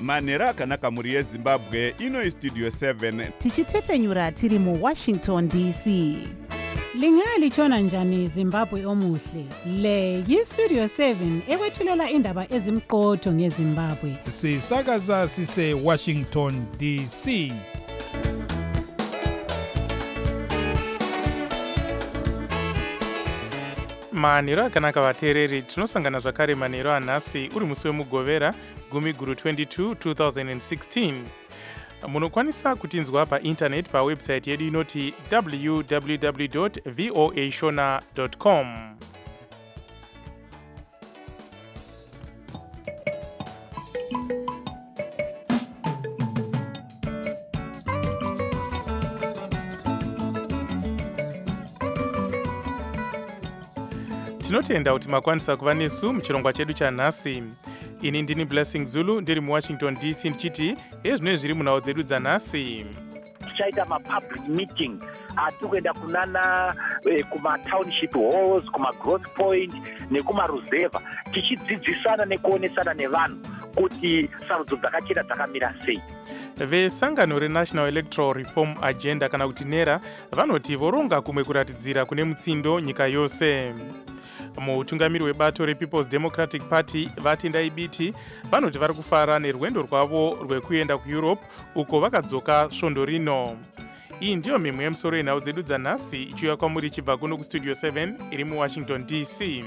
manhero akanaka mhuri yezimbabwe. Ino Studio 7 tichitefenyura tiri muWashington DC. Lingalitshona njani Zimbabwe omuhle? Le yiStudio 7 ekwethulela indaba ezimqotho ngeZimbabwe. Sisakaza sise Washington DC. Manhero akanaka vateereri, tinosangana zvakare manhero anhasi uri musi wemugovera 10/22 2016. Munokwanisa kutinzwa paintaneti pawebsite yedu inoti www.voashona.com. Tinotenda kuti makwanisa kuva nesu muchirongwa chedu chanhasi. Ini ndini Blessing Zulu ndiri muWashington DC ndichiti ezvino zviri munhau dzedu dzanhasi. Tichaita mapublic meeting atikuenda kunana kumatownship halls, kumagrowth point nekumaruzeva tichidzidzisana nekuonesana nevanhu kuti sarudzo dzakachena dzakamira sei. Vesangano reNational Electoral Reform Agenda kana kuti NERA vanoti voronga kumwe kuratidzira kune mutsindo nyika yose. Mutungamiri webato rePeople's Democratic Party vatendai biti vanoti vari kufara nerwendo rwavo rwekuenda kuEurope uko vakadzoka svondo rino. Iyi ndiyo mimwe yemusoro yenhau dzedu dzanhasi ichiuya kwamuri ichibva kuno kuStudio 7 iri muWashington DC.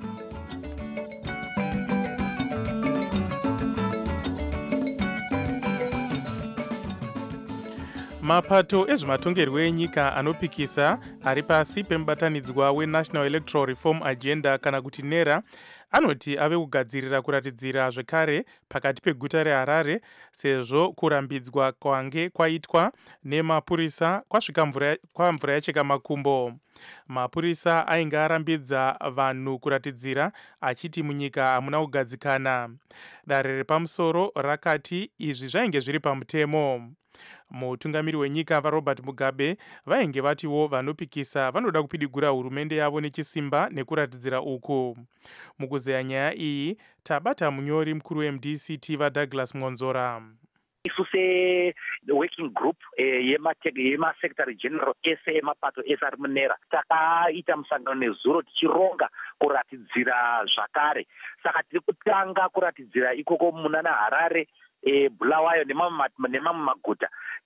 Mapato ezvematongerwo enyika anopikisa ari pasi pemubatanidzwa weNational Electoral Reform Agenda kana kuti NERA anoti ave kugadzirira kuratidzira zvekare pakati peguta reHarare sezvo kurambidzwa kwange kwaitwa nemapurisa kwasvika mvura yacheka makumbo. Mapurisa ainge arambidza vanhu kuratidzira achiti munyika hamuna kugadzikana. Dare repamusoro rakati izvi zvainge zviri pamutemo. Mutungamiri wenyika vaRobert Mugabe vainge vatiwo vanopikisa vanoda kupidigura hurumende yavo nechisimba nekuratidzira uku. Mukuzeya nyaya iyi tabata munyori mukuru weMDCT vaDouglas Monzora. Isu working group yemasecretary general ese emapato ese ari munera takaita musangano nezuro tichironga kuratidzira zvakare. Saka tiri kutanga kuratidzira ikoko munana Harare, Bulawayo nemamwe maguta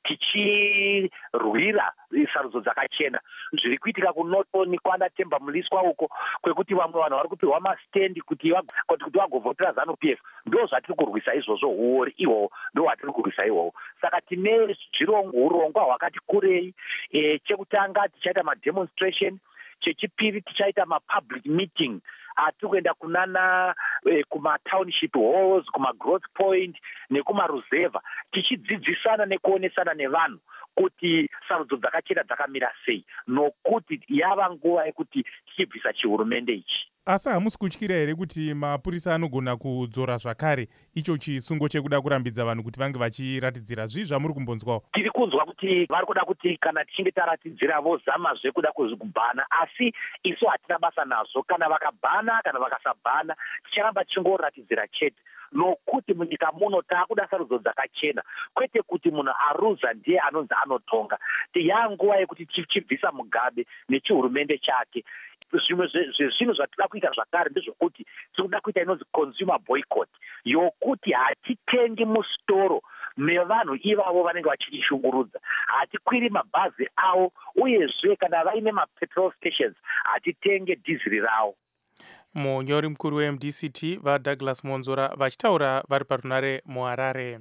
tichirwira sarudzo dzakachena. Zviri kuitika kuNoto nikwana Temba Muliswa uko kwekuti vamwe vanhu vari kupiwa mastendi kuti vagovhotera ZANU-PF ndo zvatiri kurwisa izvozvo. Uori ihwo ndo hwatiri kurwisa ihwo. Saka tine urongwa hwakati kurei. Chekutanga tichaita mademonstration, chechipiri tichaita mapublic meeting atikuenda kunana kumatownship halls, kumagrowth point nekumaruzeva tichidzidzisana nekuonesana nevanhu kuti sarudzo dzakachena dzakamira sei, nokuti yava nguva yekuti tichibvisa chihurumende ichi. Asi hamusi kutyira here kuti mapurisa anogona kudzora zvakare icho chisungo chekuda kurambidza vanhu kuti vange vachiratidzira? Zvii zvamuri kumbonzwawo? Tiri kunzwa kuti vari kuda kuti kana tichinge taratidzira vozamazve kuda kuzvikubhana, asi isu hatina basa nazvo. Kana vakabhana kana vakasabhana ticharamba tichingoratidzira chete, nokuti munyika muno taakuda sarudzo dzakachena, kwete kuti munhu aruza ndiye anonzi anotonga. Yanguva yekuti tichibvisa Mugabe nechihurumende chake. Zvimwe zvezvinhu zvatinoda kuita zvakare ndezvokuti tinoda kuita inonzi consumer boycott, yokuti hatitengi musitoro mevanhu ivavo vanenge vachitishungurudza, hatikwiri mabhazi avo, uyezve kana vaine mapetrol stations hatitenge dhiziri ravo. Munyori mukuru weMDCT vaDouglas Monzora vachitaura vari parunare muHarare.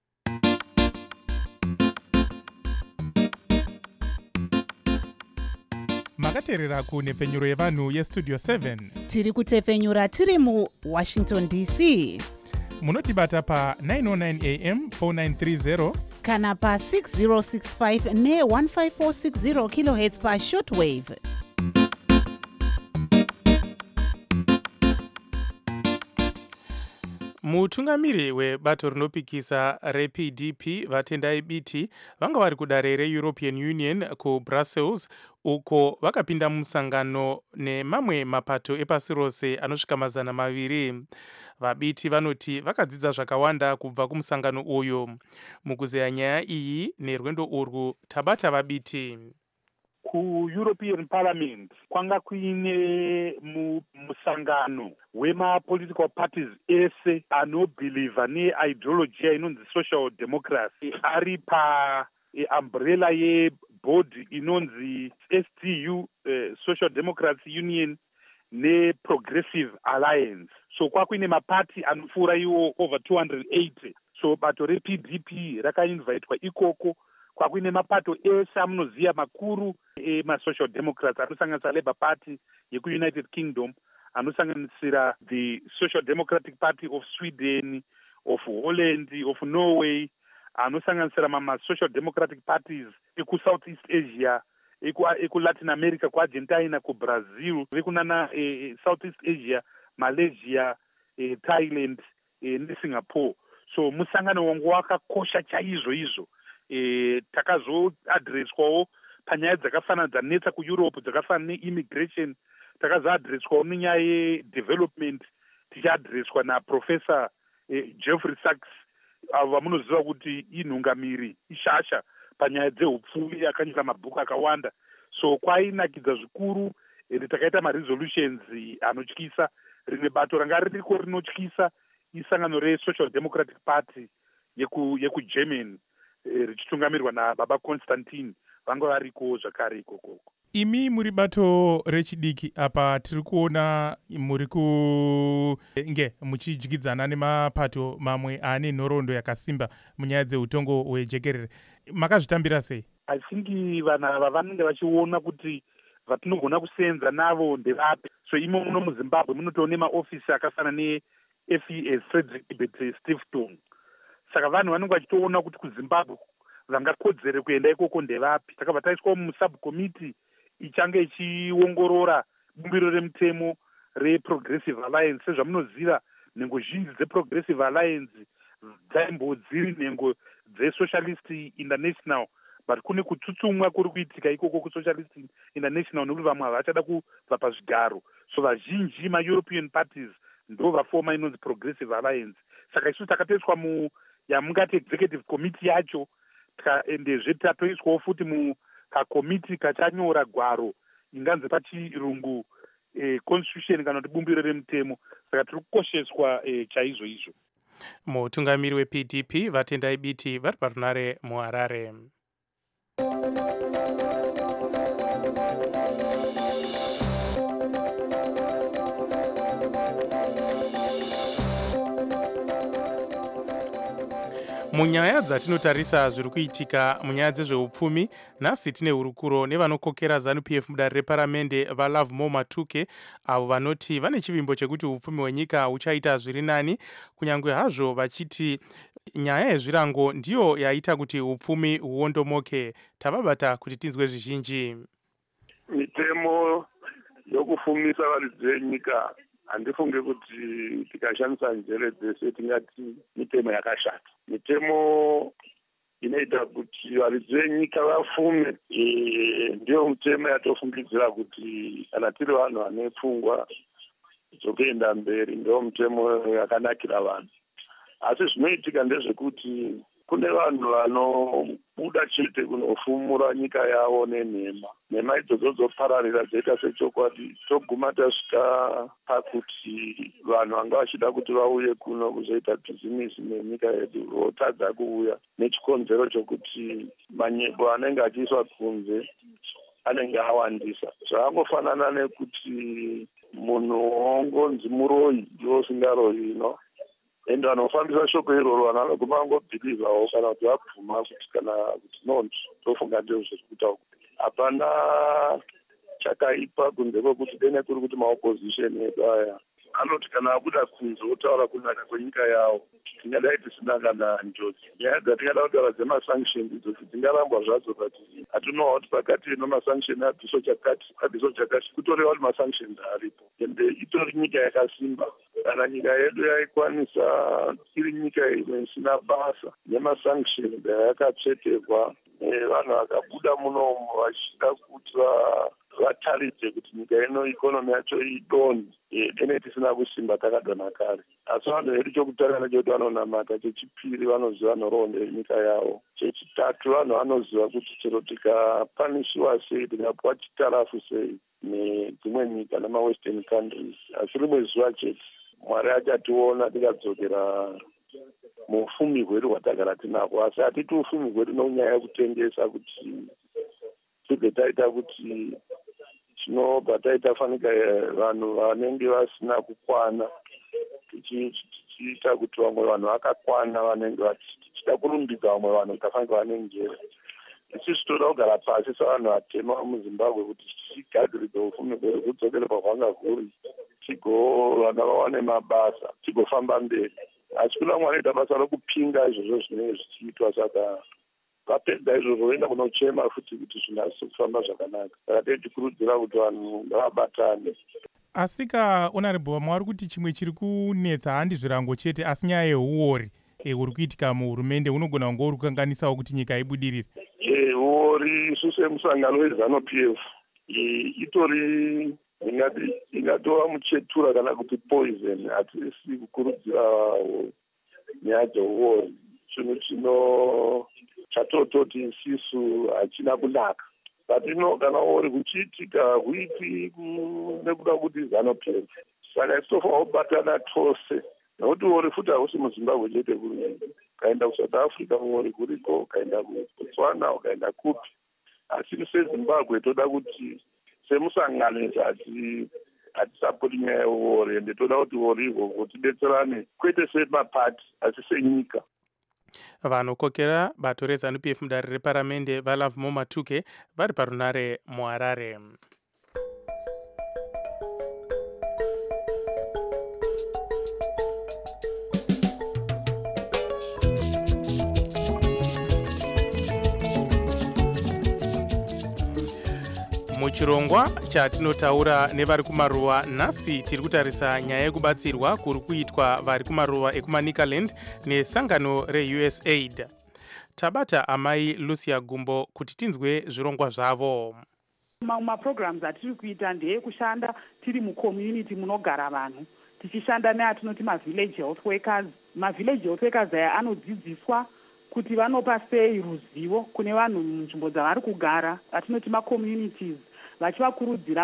Makateerera kunhepfenyuro yevanhu yeStudio 7. Tiri kutefenyura tiri muWashington DC. Munotibata pa 909 AM 4930 kana pa 6065 ne 15460 kHz pa shortwave. Mutungamiri webato rinopikisa rePDP vatendai biti vanga vari kudare reEuropean Union kuBrussels uko vakapinda musangano nemamwe mapato epasi rose anosvika 200. vabiti vanoti vakadzidza zvakawanda kubva kumusangano uyu. Mukuzeya nyaya iyi nerwendo urwu tabata vabiti. Ku-European Parliament kwanga kuine musangano wema-political parties ese anobhilivha ne-ideology inonzi social democracy ari pa-umbrella yebhodi inonzi SDU, Social Democracy Union ne-Progressive Alliance. So kwakuine mapati anopfuura iwo over 280. So bato re-PDP rakainvitwa ikoko. Kwakuine mapato ese amunoziva makuru ema-social democrats anosanganisa Labour Party yeku-United Kingdom, anosanganisira the Social Democratic Party of Sweden, of Holland, of Norway, anosanganisira mama-social democratic parties eku-South East Asia, eku-Latin America, ku-Argentina, ku-Brazil, vekunana South East Asia, Malaysia, Thailand neSingapore. So musangano wangu wakakosha chaizvo izvo. Takazoadreswawo panyaya dzakafanana dzanetsa kuEurope dzakafanana neimmigration, takazoadreswawo nenyaya yedevelopment, tichiadreswa naprofessor Jeffrey Sachs, avo vamunoziva kuti inhungamiri ishasha panyaya dzehupfumi, akanyora mabhuku akawanda. So kwainakidza zvikuru, takaita maresolutions anotyisa. Rimwe bato ranga ririko rinotyisa isangano reSocial Democratic Party yeku-Germany, richitungamirwa nababa Constantine, vanga variko zvakare ikoko. Imi muri bato rechidiki apa tiri kuona muri kunge muchidyidzana nemapato mamwe ane nhoroondo yakasimba munyaya dzeutongo hwejekerere. Makazvitambira sei? I think vanhu ava vanenge vachiona kuti vatinogona kusenza navo ndevapi. So imo muno muZimbabwe munotoona maofisi akafanana ne-FES, Frederick Ebert Stillton. Saka vanhu vanenge vachitoona kuti kuZimbabwe vangakodzere kuenda ikoko ndevapi. Takabva taiswa musubcommittee ichange ichiongorora bumbiro remutemo reProgressive Alliance. Sezvamunoziva, nhengo zhinji dzeProgressive Alliance dzaimbodzi nhengo dzeSocialist International, but kune kutsutsumwa kuri kuitika ikoko kuSocialist International nekuti vamwe havachada kubva pazvigaro. So vazhinji ma-European parties ndo vafoma inonzi Progressive Alliance. Saka isusu takatoiswa yamungati executive committee yacho, endezve tatoiswawo futi kakomiti kachanyora gwaro inganzi pachirungu constitution kana kuti bumbiro remutemo. Saka tiri kukosheswa chaizvo izvo. Mutungamiri wePDP Vatendai Biti vari parunare muHarare. Munyaya dzatinotarisa zviri kuitika munyaya dzezveupfumi, nhasi tine hurukuro nevanokokera ZANU-PF mudare reparamende vaLovemore Matuke, avo vanoti vane chivimbo chekuti upfumi hwenyika huchaita zviri nani, kunyange hazvo vachiti nyaya yezvirango ndiyo yaita kuti upfumi huondomoke. Tababata kuti tinzwe zvizhinji. Mitemo yokufumisa varidzi venyika handifunge kuti tikashandisa njere dzese tingati mitemo yakashata. Mitemo inoita kuti varidzi venyika vafume, ndiyo mitemo yatofungidzira kuti kana tiri vanhu vane pfungwa dzokuenda mberi, ndiyo mitemo yakanakira vanhu. Asi zvinoitika ndezvekuti kune vanhu vanobuda chete kunofumura nyika yavo nenhema. Nhema idzodzo dzopararira dzoita sechokwadi, toguma tasvika pakuti vanhu vanga vachida kuti vauye kuno kuzoita bhizimisi nenyika yedu votadza kuuya, nechikonzero chokuti manyepo anenge achiiswa kunze anenge awandisa. Zvakangofanana nekuti munhu ongonzi muroyi iwo usingaroyi, ende vanofambisa shoko iroro vanhu vanoguma vangobhilivhawo kana kuti vabvuma kuti kana kuti nonzi tofunga ndizvo zviri kuita uku. Hapana chakaipa kunze kwekuti dene kuri kuti maopposition edu aya anoti kana vabuda kunze votaura kunaka kwenyika yavo, tingadai tisina kana njodzi. Nyaya dzatingada kutaura dzemasanctions idzo dzingarambwa zvadzo kuti hatinowa kuti pakati nemasanction abhiso chakati kutoreva kuti masanctions aripo, ende itori nyika yakasimba. Kana nyika yedu yaikwanisa iri nyika imwe isina basa nemasanctions yakatsvetekwa, vanhu vakabuda munomu vachida kuti vataridze kuti nyika ino ikonomi yacho idonhi dene tisina kusimba takadonha kare. Asi vanhu vedu chokutanga nechekuti vanonamata, chechipiri vanoziva nhoroondo yenyika yavo, chechitatu vanhu vanoziva kuti chero tikapanishiwa sei, tikapuwa chitarafu sei nedzimwe nyika namawestern countries, asi rimwe zuva chete Mwari achationa tikadzokera muufumi hwedu hwatagara tinahwo. Asi hatiti ufumi hwedu nonyaya yekutengesa kuti tibve taita kuti tinobva taita fanika vanhu vanenge vasina kukwana, tichiita kuti vamwe vanhu vakakwana vanenge tichida kurumbidza vamwe vanhu tafanika vanenjera. Isusu toda kugara pasi savanhu vatema muzimbabwe kuti tichigadziridza ufumi hwedu hudzokere pahwanga huri, vana vawane mabasa, tigofamba mberi. Asi kuna Mwari anoita basa rokupinga izvozvo zvinenge zvichiitwa, saka vapedza izvozvo voenda kunochema futi kuti zvinasi kufamba zvakanaka. Saka tikurudzira kuti vanhu ngavabatane. Asika honorable, mwari kuti chimwe chiri kunetsa handi zvirango chete asi nyaya yeuori uri kuitika muhurumende unogona kunge uri kukanganisawo kuti nyika ibudirire. Uori isusu emusangano weZANU-PF itori ingatova muchetura kana kuti poison. Hatisi kukurudzira nyaya dzeuori. Chinhu chino chatototi isisu hachina kunaka. Patino kana uri kuchiitika huiti nekuda kuti ZANU-PF. Saka isitofanira kubatana tose, nokuti uri futi hausi muZimbabwe chete kuri. Ukaenda kuSouth Africa uri kuriko, ukaenda kuBotswana, ukaenda kupi. Asi seZimbabwe toda kuti semusangano hatisapoti nyaya yeuori, ende toda kuti uori ihwohwo tidetserane, kwete semapati asi senyika. Vanokokera bato reZANU-PF mudare reparamende vaLove Matuke vari parunare muHarare. Muchirongwa chatinotaura nevari kumaruwa nhasi tiri kutarisa nyaya yekubatsirwa kuri kuitwa vari kumaruwa ekuManicaland nesangano reUSAID. Tabata amai Lucia Gumbo kuti tinzwe zvirongwa zvavo. Maprograms atiri kuita ndeyekushanda tiri mucommunity munogara vanhu, tichishanda neatinoti mavillage health workers. Mavillage health workers aya anodzidziswa kuti vanopa sei ruzivo kune vanhu munzvimbo dzavari kugara, atinoti macommunities, vachivakurudzira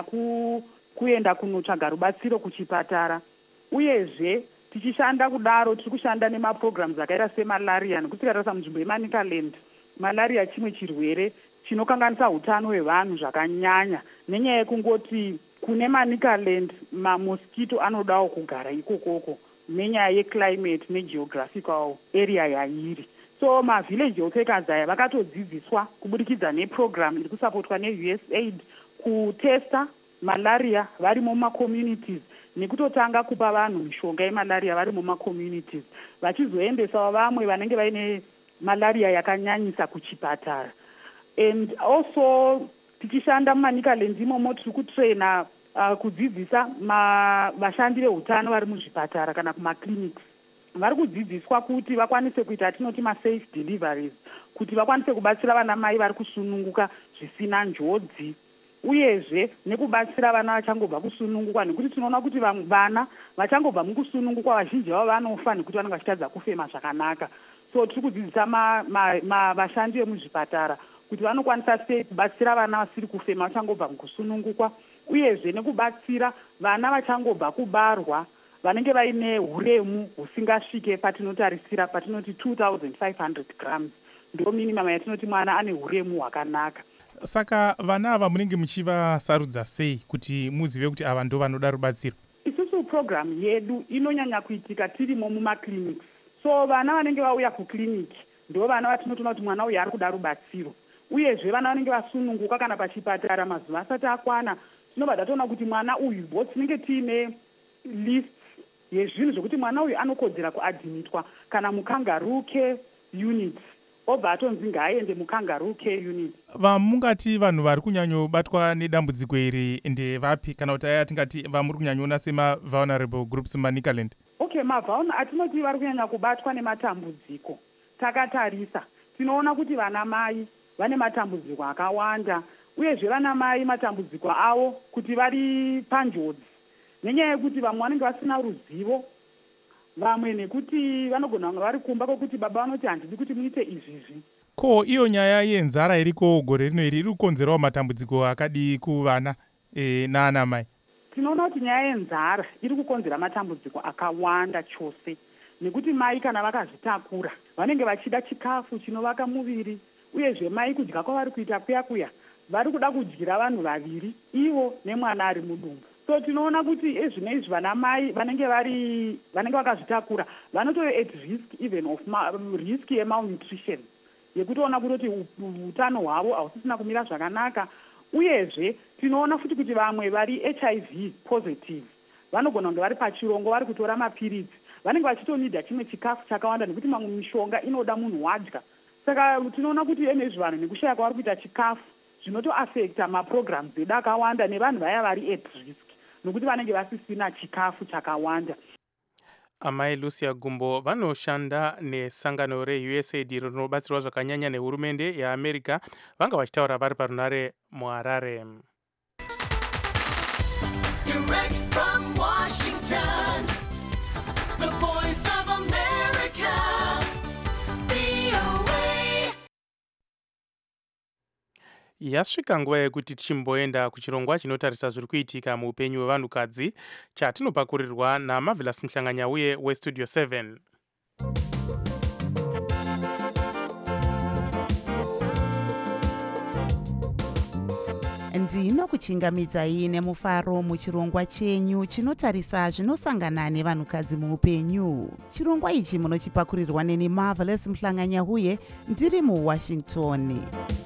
kuenda kunotsvaga rubatsiro kuchipatara. Uyezve tichishanda kudaro tiri kushanda nemaprograms akaita semalaria, nekuti tikatarisa munzvimbo yeManicaland, malaria chimwe chirwere chinokanganisa utano hwevanhu zvakanyanya, nenyaya yekungoti kune Manicaland mamoskito anodawo kugara ikokoko nenyaya yeclimate negeographical area yairi. So mavillage health workers aya vakatodzidziswa kubudikidza neprogram iri kusapotwa neUSAID kutesta malaria vari mumacommunities, nekutotanga kupa vanhu mishonga yemalaria vari mumacommunities, vachizoendesawo vamwe vanenge vaine malaria yakanyanyisa kuchipatara. And also tichishanda muManicaland imomo tiri kutraina kudzidzisa vashandi veutano vari muzvipatara kana kumaclinics. Vari kudzidziswa kuti vakwanise kuita tinoti masafe deliveries, kuti vakwanise kubatsira vana mai vari kusununguka zvisina njodzi, uyezve nekubatsira vana vachangobva kusununguka, nekuti tinoona kuti vana vachangobva mukusununguka vazhinji vavo vanofa nekuti vanenge vachitadza kufema zvakanaka. So tiri kudzidzisa vashandi vemuzvipatara kuti vanokwanisa sei kubatsira vana vasiri kufema vachangobva mukusununguka, uyezve nekubatsira vana vachangobva kubarwa vanenge vaine huremu husingasvike patinotarisira patinoti 2500 grams, ndo minimum yatinoti mwana ane huremu hwakanaka. Saka vana ava munenge muchivasarudza sei kuti muzive kuti ava ndo vanoda rubatsiro? Isusu program yedu inonyanya kuitika tirimo mumaclinics. So vana vanenge vauya kuclinic ndo vana vatinotoona kuti mwana uyu ari kuda rubatsiro. Uyezve vana vanenge vasununguka kana pachipatara mazuva asati akwana, tinobva tatoona kuti mwana uyu bo tinenge tiine list yezvinhu zvokuti mwana uyu anokodzera kuadhimitwa kana mukangaroo care unit, obva atonzi ngaaende mukangaroo care unit. Vamungati vanhu vari kunyanyobatwa nedambudziko iri ndevapi, kana kuti aya tingati vamuri kunyanyoona sema-vulnerable groups muManicaland? Okay, atinoti vari kunyanya kubatwa nematambudziko. Takatarisa tinoona kuti vana mai vane matambudziko akawanda, uyezve vana mai matambudziko avo kuti vari panjodzi nenyaya yekuti vamwe vanenge vasina ruzivo, vamwe nekuti vanogona kunge vari kumba kwokuti baba vanoti handidi kuti muite izvizvi. Ko iyo nyaya yenzara iriko gore rino iri kukonzerawo matambudziko akadii kuvana naana mai? Tinoona kuti nyaya yenzara iri kukonzera matambudziko akawanda chose, nekuti mai kana vakazvitakura vanenge vachida chikafu chinovaka muviri, uyezve mai kudya kwavari kuita kuya vari kuda kudyira vanhu vaviri, ivo nemwana ari mudumbu. So tinoona kuti ezvinoizvi vana mai vanenge vakazvitakura vanotove at risk even of risk yemalnutrition, yekutoona kutoti utano hwavo hausisina kumira zvakanaka. Uyezve tinoona futi kuti vamwe vari HIV positive vanogona kunge vari pachirongo, vari kutora mapiritsi, vanenge vachitonidha chimwe chikafu chakawanda nekuti mamwe mishonga inoda munhu wadya. Saka tinoona kuti enezvi vanhu nekushaya kwavari kuita chikafu zvinotoafekta maprograms edu akawanda nevanhu vaya vari at risk nokuti vanenge vasisina chikafu chakawanda. Amai Lucia Gumbo vanoshanda nesangano reUSAID rinobatsirwa zvakanyanya nehurumende yeAmerica, vanga vachitaura vari parunare muHarare. Direct from Washington, the voice of America, VOA. Yasvika nguva yekuti tichimboenda kuchirongwa chinotarisa zviri kuitika muupenyu hwevanhukadzi, chatinopakurirwa naMarvelous Muhlanganya uye weStudio 7. Ndinokuchingamidzai nemufaro muchirongwa chenyu chinotarisa zvinosangana nevanhukadzi muupenyu. Chirongwa ichi munochipakurirwa neni Marvelous Muhlanganya uye ndiri muWashington.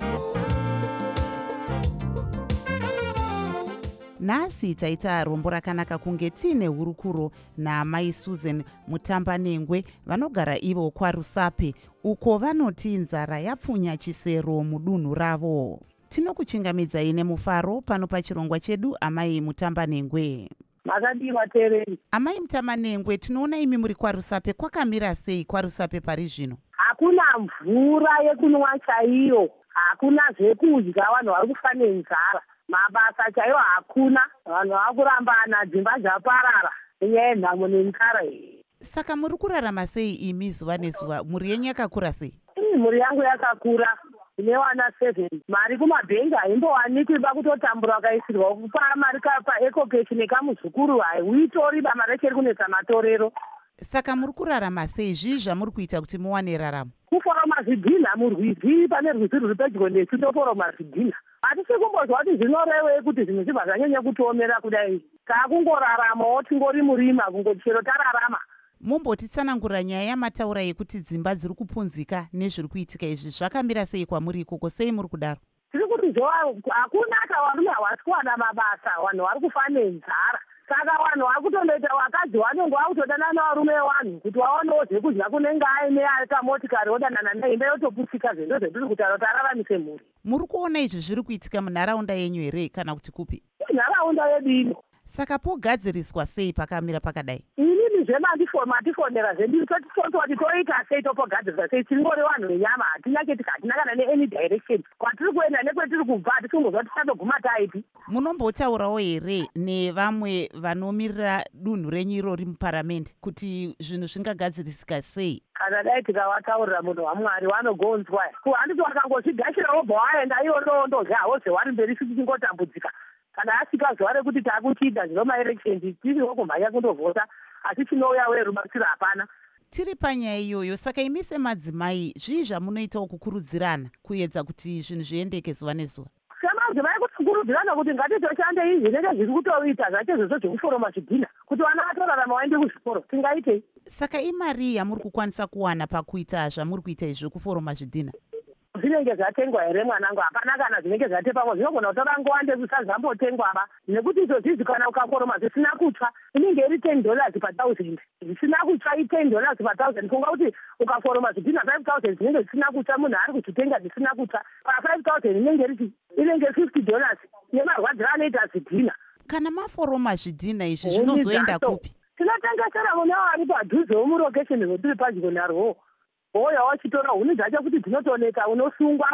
Nhasi taita rombo rakanaka kunge tiine hurukuro naamai Susan Mutambanengwe vanogara ivo kwaRusape, uko vanoti nzara yapfunya chisero mudunhu ravo. Tinokuchingamidzai nemufaro pano pachirongwa chedu, amai Mutambanengwe. Makadiwa tereri. Amai Mutambanengwe, tinoona imi muri kwaRusape. Kwakamira sei kwaRusape pari zvino? Hakuna mvura yekunwa chaiyo, hakuna zvekudya, vanhu vari kufa nenzara. Mabasa chaiwo hakuna, vanhu vakurambana, dzimba dzaparara nenyaya yenhamo nenzara iyi. Saka muri kurarama sei imi zuva nezuva? Mhuri yenyu yakakura sei? Mhuri yangu yakakura, ine wana 7. Mari kumabhengi haimbowanikwi, bakutotambura wakaisirwa kupa mari paecocash nekamuzukuru haiuitori, bamari cheri kunetsa matorero. Saka muri kurarama sei? Zvii zvamuri kuita kuti muwane raramo? Kuforoma zvidhinha murwizi, pane rwizi rwuri pedyo nesu toforoma zvidhinha. Hatisi kumbozwa kuti zvinorevei kuti zvinhu zvibva zvanyanya kutoomera kudai. Takungoraramawo tingori murima kungoti chero tararama. Mumbotitsanangura nyaya yamataura yekuti dzimba dziri kupunzika nezviri kuitika izvi zvakamira sei kwamuri ikoko? Sei muri kudaro? Tiri kuti hakuna varume havasi kuwana mabasa, vanhu vari kufa nenzara. Saka vanhu vari kutondoita vakadzi vanenge vakutodana navarume vanhu kuti vaonewo zvekudya kunenge aine kamotikari odanana neimba yotoputsika. Zvezvo zvetiri kutaura kuti araramise mhuri. Muri kuona izvi zviri kuitika munharaunda yenyu here kana kuti kupi? Nharaunda yedu ino. Saka pogadziriswa sei pakamira pakadai? Inini zvematifonera zvedu tototi toita sei, topogadziriswa sei, tingori vanhu venyama, hatina ketika, hatina kana neany direction. Kwatiri kuenda nekwetiri kubva hatisingoziva tichatoguma taipi. Munombotaurawo here nevamwe vanomirira dunhu renyu irori muparamende kuti zvinhu zvingagadzirisika sei? Kana dai tikavataurira munhu waMwari vanogonzwa. Handiti vakangozvigashira vobva vaenda ivo ndondodya havo zvevari mberi siti tingotambudzika. Kana asvika zuva rekuti taakuchiita zvinomaelections tiriwo kumhanya kundovhota, asi chinouya werubatsiro hapana. Tiri panyaya iyoyo, saka imi semadzimai zvii zvamunoitawo kukurudzirana kuedza kuti zvinhu zviendeke zuva nezuva? Semadzimai kukurudzirana kuti ngatitoshande izvi nenge zviri kutoita zvacho izvozvo zvekuforoma zvidhinha kuti vana vatorarama vaende kuzvikoro, tingaitei? Saka imari yamuri kukwanisa kuwana pakuita zvamuri kuita izvi zvekuforoma zvidhinha? Zvinenge zvatengwa here mwanangu? Hapana kana zvinenge zvatepamwe, zvinogona kutora nguva ndefu zvisazambotengwaba, nekuti izvozvizvi kana ukaforoma zvisina kutsva inenge iri $10 per 1000, zvisina kutsva $10 per 1000. Kunga kuti ukaforoma zvidhinha 5000 zvinenge zvisina kutsva, munhu ari kuchitenga zvisina kutsva, pa 5000 inenge $50 nemarwadziro anoita zvidhinha. Kana maforoma zvidhinha izvi zvinozoenda kupi? Tinotengesera mune vari padhuze womurokesheni rwetiri padyo narwo. Oya wachitora huni dzacho kuti dzinotoneka, unosungwa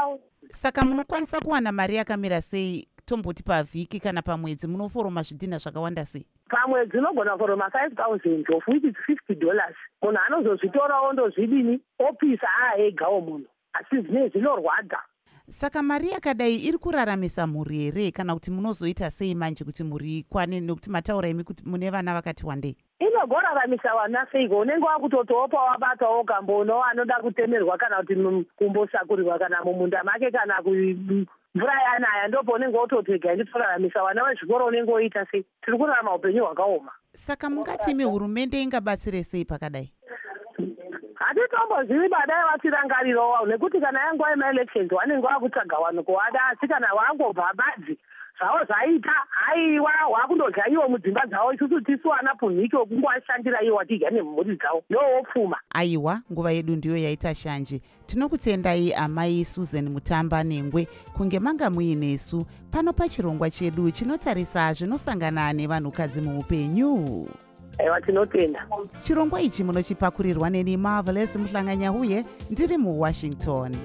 Saka munokwanisa kuwana mari yakamira sei, tomboti pavhiki kana pamwedzi munoforoma zvidhina zvakawanda sei? pamwedzi unogona foroma 5,000 of which is $50. Munhu anozozvitorawo ndozvidini opisa egawo munhu, asi zvine zvinorwadza. Saka mari yakadai iri kuraramisa mhuri here kana kuti munozoita sei manje kuti mhuri ikwane, nekuti mataura imi kuti mune vana vakati wandei? Inogoraramisa vana seiko, unenge wakutotopa wabatawo kambono anoda kutemerwa kana kuti kumbosakurirwa kana mumunda make kana mvura yanaya, ndopo unenge wototega nditoraramisa vana vezvikoro unenge woita sei. Tiri kurarama upenyu hwakaoma. Saka mungati imi hurumende ingabatsire sei pakadai? Hatitombozivi badai vatirangarirawo, nekuti kana yanguva yemaelections vanenge vakutsvaga vanhu kuvada, asi kana vangobva badzi zvavo zvaita haiwa wakundodya iwo mudzimba dzavo, isusu tisu vana punhiki wokungowashandira iwo watidya nemhuri dzavo ndowopfuma. Aiwa, nguva yedu ndiyo yaita shanje. Tinokutendai amai Susan Mutamba Nengwe kunge manga muinesu pano pachirongwa chedu chinotarisa zvinosangana nevanhukadzi muupenyu. Aiwa, tinotenda. Chirongwa ichi munochipakurirwa neni Marvelous Muhlanganyahuye ndiri muWashington.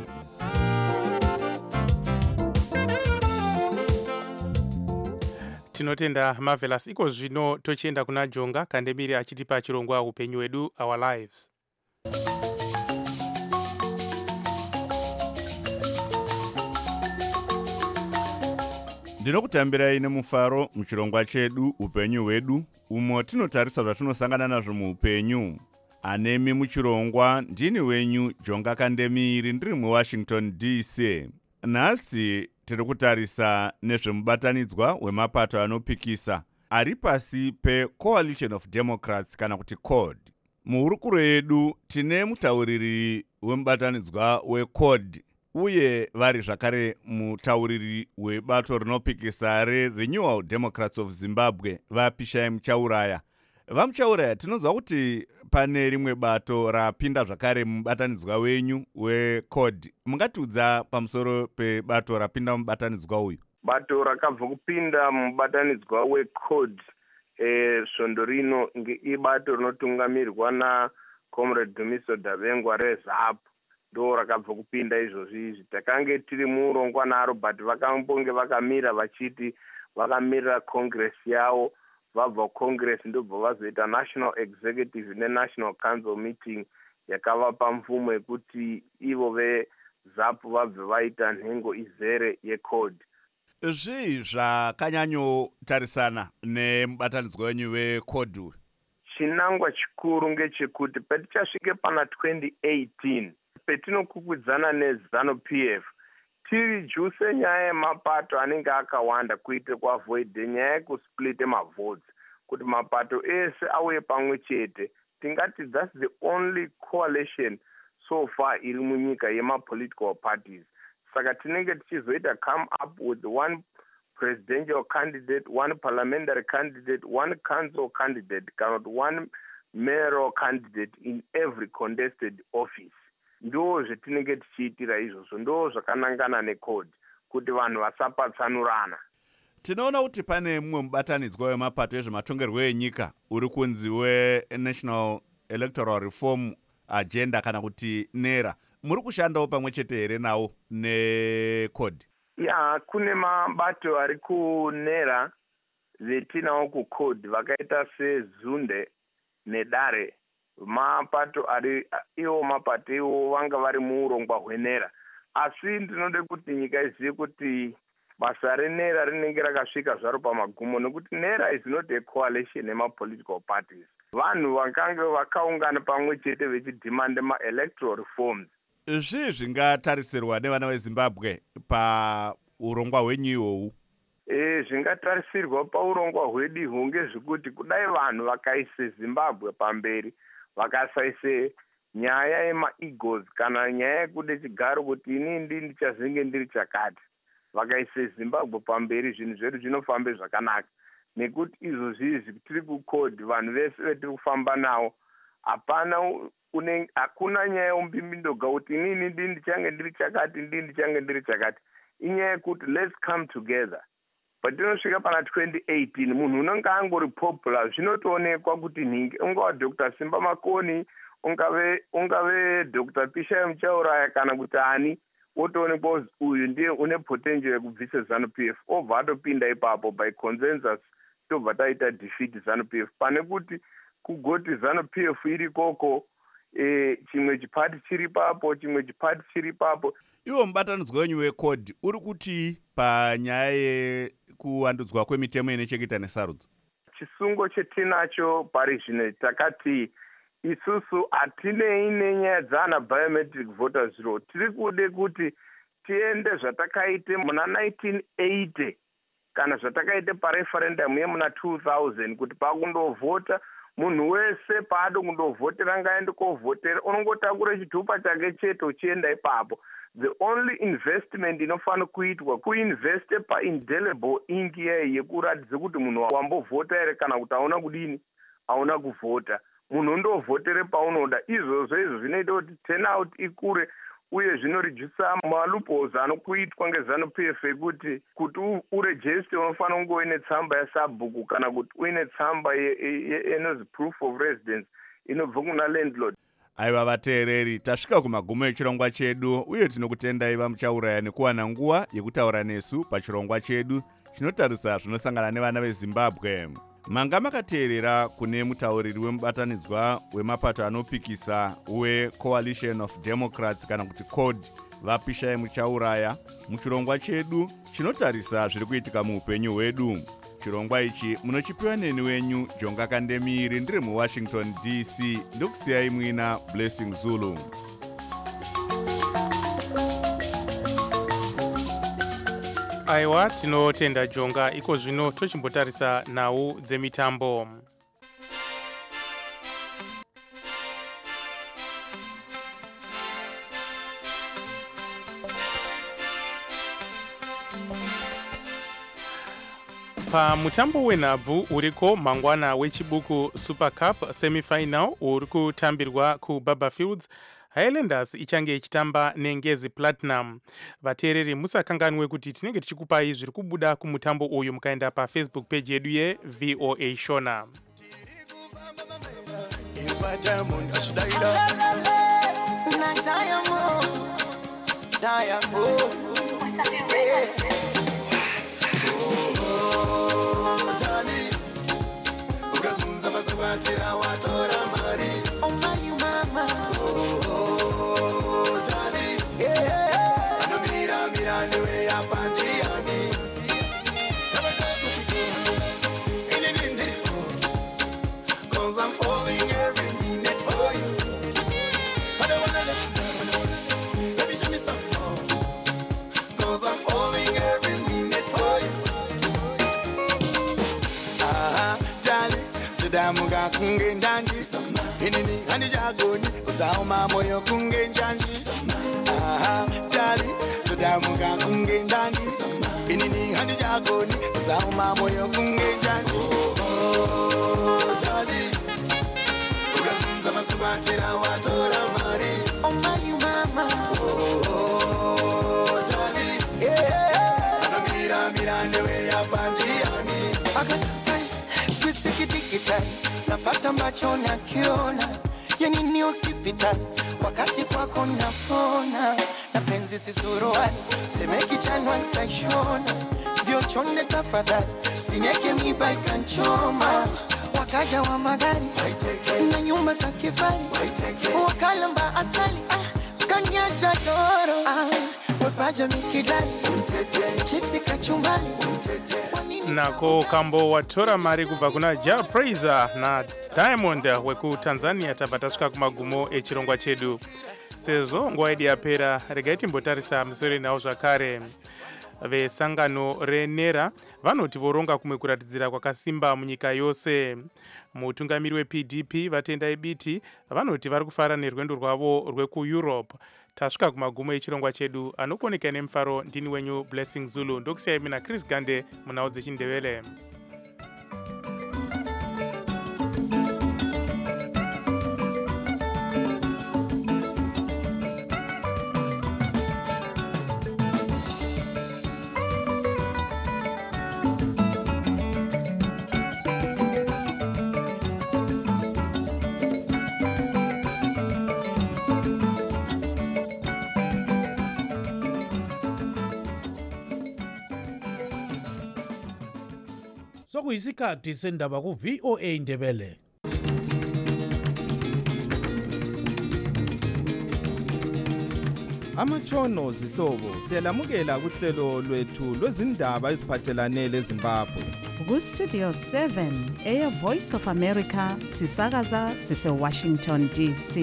Tinotenda Marvelous. Iko zvino tochienda kuna Jonga Kandemiri achitipa chirongwa upenyu wedu, Our Lives. Ndinokutambirai nemufaro muchirongwa chedu upenyu hwedu, umo tinotarisa zvatinosangana nazvo muupenyu. Anemi muchirongwa ndini wenyu Jonga Kandemiri ndiri muWashington DC. Nhasi tiri kutarisa nezvemubatanidzwa wemapato anopikisa ari pasi peCoalition of Democrats kana kuti COD. Muhurukuro yedu tine mutauriri wemubatanidzwa weCOD uye vari zvakare mutauriri webato rinopikisa reRenewal Democrats of Zimbabwe vaPishai Muchauraya. VaMuchauraya, tinonzwa kuti pane rimwe bato rapinda zvakare mubatanidzwa wenyu weCOD. Mungatiudza pamusoro pebato rapinda mubatanidzwa uyu? Bato rakabva kupinda mubatanidzwa weCOD svondo rino ibato rinotungamirirwa naComrade Dumiso Davengwa reZAP. Ndo rakabva kupinda izvozvi. Takange tiri muurongwa naro, but vakambonge vakamira vachiti vakamirira Congress yavo. Vabva Congress ndobva vazoita National Executive neNational Council meeting yakavapa mvumo yekuti ivo veZAP vabve vaita nhengo izere yeCOD. Zvii zvakanyanyotarisana nemubatanidzwa wenyu weCOD uyu? Chinangwa chikuru ngechekuti patichasvike pana 2018 petinokukwidza neZANU-PF tiri juu senyaya yemapato anenge akawanda kuite kuavoide nyaya yekusplite mavotes, kuti mapato ese auye pamwe chete. Tingati that's the only coalition so far iri munyika yema-political parties. Saka tinenge tichizoita come up with one presidential candidate, one parliamentary candidate, one council candidate, kana kuti one mayoral candidate in every contested office. Ndo zvetinenge tichiitira izvozvo, ndo zvakanangana neCOD kuti vanhu vasapatsanurana. Tinoona kuti pane mumwe mubatanidzwa wemapato ezvematongerwo enyika uri kunzi weNational Electoral Reform Agenda kana kuti NERA. Muri kushandawo pamwe chete here nawo neCOD? Ya, kune mabato ari kuNERA vetinawo kuCOD vakaita seZunde neDare. Mapato ari iwo mapato iwo vanga vari muurongwa hwenera, asi ndinode kuti nyika izive kuti basa renera rinenge rakasvika zvaro pamagumo, nekuti NERA is not a coalition yema-political parties. Vanhu vakanga vakaungana pamwe chete vechidhimande ma-electoral reforms. Zvii zvingatarisirwa nevana veZimbabwe paurongwa hwenyu ihohu? Zvingatarisirwa paurongwa hwedu ihwo ngezvekuti kudai vanhu vakaise Zimbabwe pamberi, vakasaise nyaya yema-egos kana nyaya yekude chigaro kuti inini ndichazenge ndiri chakati, vakaise Zimbabwe pamberi, zvinhu zvedu zvinofambe zvakanaka. Nekuti izvozvi tiri kuCOD, vanhu vese vetiri kufamba nawo, hakuna nyaya yeumbimbidoga kuti inini ndichange ndiri chakati, ndichange ndiri chakati. Inyaya yekuti let's come together. Patinosvika pana 2018 munhu unenge angori popular, zvinotoonekwa kuti nhingi ungava Dr. Simba Makoni, ungave Dr. Pishai Muchauraya kana kuti ani, wotoonekwa kuti uyu ndiye une potential yekubvise ZANU-PF, obva atopinda ipapo by consensus, tobva taita defeat ZANU-PF, pane kuti kugoti ZANU-PF iri koko chimwe chipati chiri papo, chimwe chipati chiri papo. Iwo mubatanidzwa wenyu weCORD uri kuti panyaya yekuwandudzwa kwemitemo inechekuita nesarudzo? Chisungo chetinacho pari zvino takati isusu hatinei nenyaya dzana biometric voters law. Tiri kude kuti tiende zvatakaite muna 1980 kana zvatakaite pareferendum yemuna 2000 kuti pakundovhota munhu wese paado kundovhotera ngaende kovhotera, unongotakura chitupa chake chete uchienda ipapo. The only investment inofanira kuitwa kuinveste paindelible ink yekuratidza kuti munhu wambovhota here kana kuti hauna kudini, hauna kuvhota. Munhu ndovhotere paunoda. Izvozvo zvinoita kuti turnout ikure uye zvinoredusa maluphos anokuitwa ngeZANU-PF ekuti kuti urejiste unofanira kunge uine tsamba yesabhuku kana kuti uine tsamba inozi proof of residence inobva kuna landlord. Aiva vateereri, tasvika kumagumo echirongwa chedu uye tinokutendai vamuchauraya nekuwana nguva yekutaura nesu pachirongwa chedu chinotarisa zvinosangana nevana veZimbabwe. Manga makateerera kune mutauriri wemubatanidzwa wemapato anopikisa weCoalition of Democrats kana kuti CORD vapishai muchauraya muchirongwa chedu chinotarisa zviri kuitika muupenyu hwedu. Chirongwa ichi munochipiwa neni wenyu Jonga Kandemiri, ndiri muWashington DC, ndokusiyai mwina Blessing Zulu. Aiwa, tinotenda Jonga. Iko zvino tochimbotarisa nhau dzemitambo. Pamutambo wenhabvu uriko mangwana wechibuku Super Cup semifinal uri kutambirwa kuBarberfields, Highlanders ichange ichitamba neNgezi Platinum. Vateereri musakanganwe kuti tinenge tichikupai zviri kubuda kumutambo uyu mukaenda paFacebook page yedu yeVOA Shona. Muga kunge ndanji inini hani jagoni usauma moyo kunge njanji tali tudamuga kunge ndanji inini hani jagoni usauma moyo kunge njanji tali ugazunza masubatira watora mari my mama tali anamira newe ya bandiani akatai spesikitikita napata macho na kiona yani ni hospitali wakati kwako napona na penzi sisuruani semeki chanwa nitaishona vyo chonde tafadhali sineke miba ikanchoma wakaja wa magari na nyumba za kifari wakalamba asali kanyacha doro wepaja mikidali chipsi kachumbali nako kambo watora mari kubva kuna Ja Praiser na Diamond weku Tanzania tabva tasvika kumagumo echirongwa chedu. Sezvo nguva yedu yapera, regai timbotarisa musoro nawo zvakare. Vesangano reNERA vanoti voronga kumwe kuratidzira kwakasimba munyika yose. Mutungamiri wePDP vatendai biti vanoti vari kufara nerwendo rwavo rwekuEurope. Tasvika kumagumo echirongwa chedu, anokoneka nemufaro ndini wenyu Blessing Zulu, ndokusiyai mina Chris Gande munhau dzechiNdebele. sokuyisikhathi sendaba ku-VOA Indebele. Amatshono zihlobo siyalamukela kuhlelo lwethu lwezindaba eziphathelane leZimbabwe. Ku-Studio 7 Air Voice of America sisakaza sise-Washington DC.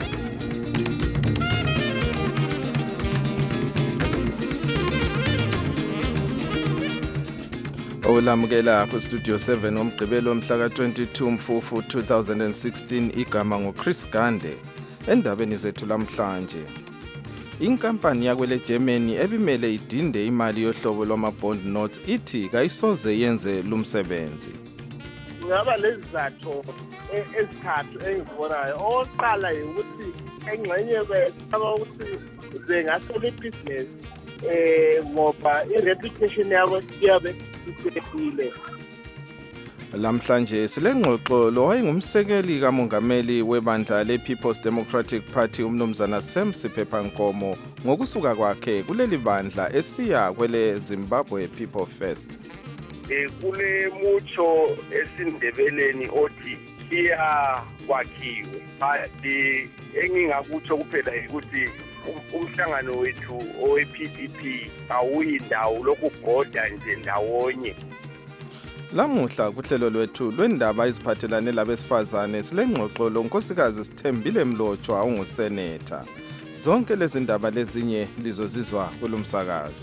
Olamukela ku-Studio 7 omgqibelo mhla ka-22 Mfufu 2016 igama nguChris Gande. Endabeni zethu lamhlanje, inkampani yakwele Germany ebimele idinde imali yohlobo lwama-bond notes ithi kayisoze yenze lumsebenzi. Ngaba lezizathu ezithathu engizibonayo. Oqala ukuthi engxenye besaba ukuthi bengasole ibhizinesi ngoba i-reputation yabo iyabe isekhile. Lamhlanje silengxoxo lo wayengumsekeli kamongameli webandla le-People's Democratic Party umnumzana Sam Siphepankomo ngokusuka kwakhe kuleli bandla esiya kwele Zimbabwe People First. Kule mucho esindebeleni othi iya kwakhiwe, but engingakutsho kuphela ukuthi umhlangano wethu owe-PDP awuyindawo lokugoda nje ndawonye. Lamuhla kuhlelo lwethu lwendaba eziphathelane labesifazane silengxoxo lonkosikazi Sithembile Mlotshwa unguseneta. Zonke lezi ndaba lezinye lizozizwa kulumsakazo.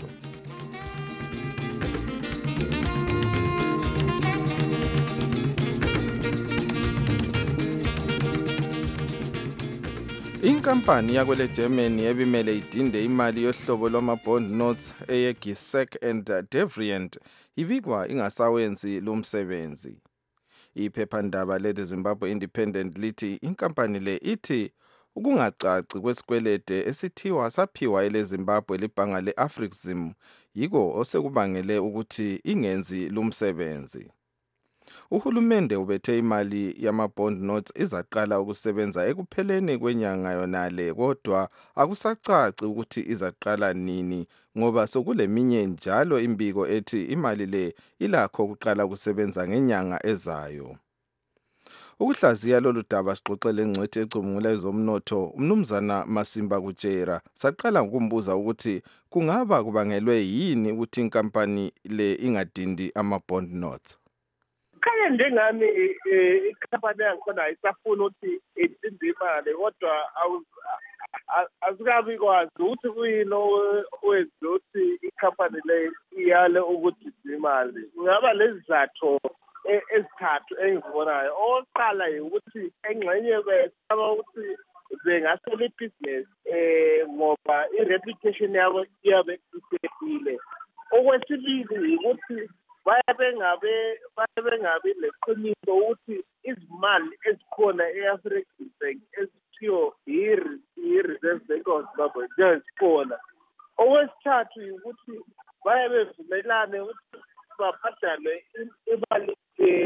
Inkampani yakwele Germany ebimele idinde imali yohlobo lwama-bond notes eyeGiesecke and Devrient ibikwa ingasawenzi lumsebenzi. Iphephandaba le Zimbabwe Independent lithi inkampani le ithi ukungacaci kwesikwelede esithiwa saphiwa ele Zimbabwe libhanga le-Afrexim yiko osekubangele ukuthi ingenzi lumsebenzi. Uhulumende ubethe imali yama-bond notes izaqala ukusebenza ekupheleni kwenyanga yonale, kodwa akusacaci ukuthi izaqala nini ngoba sokuleminye njalo imbiko ethi imali le ilakho ukuqala ukusebenza ngenyanga ezayo. Ukuhlaziya lolu daba sixoxele ingcwethi ecubungula ezomnotho umnumzana Masimba Kutshera saqala ngokumbuza ukuthi kungaba kubangelwe yini ukuthi inkampani le ingadindi ama-bond notes. Khaya njengami ikhampani yangikhona ayisafuni ukuthi idinde imali, kodwa azikabi kwazi ukuthi kuyini owenza ukuthi ikhampani le iyale ukuthi imali. Ngaba lezizathu ezithathu engizibonayo. Oqala ukuthi engxenye besaba ukuthi bengasole ibhizinesi ngoba i-reputation yabo iyabe isekhile. Okwesibili ukuthi bayabengabi leqiniso ukuthi izimali ezikhona e-African Bank ezithiwa yi-Reserve Bank of Zimbabwe zikhona. Okwesithathu ukuthi bayabevumelane ukuthi babhadale imali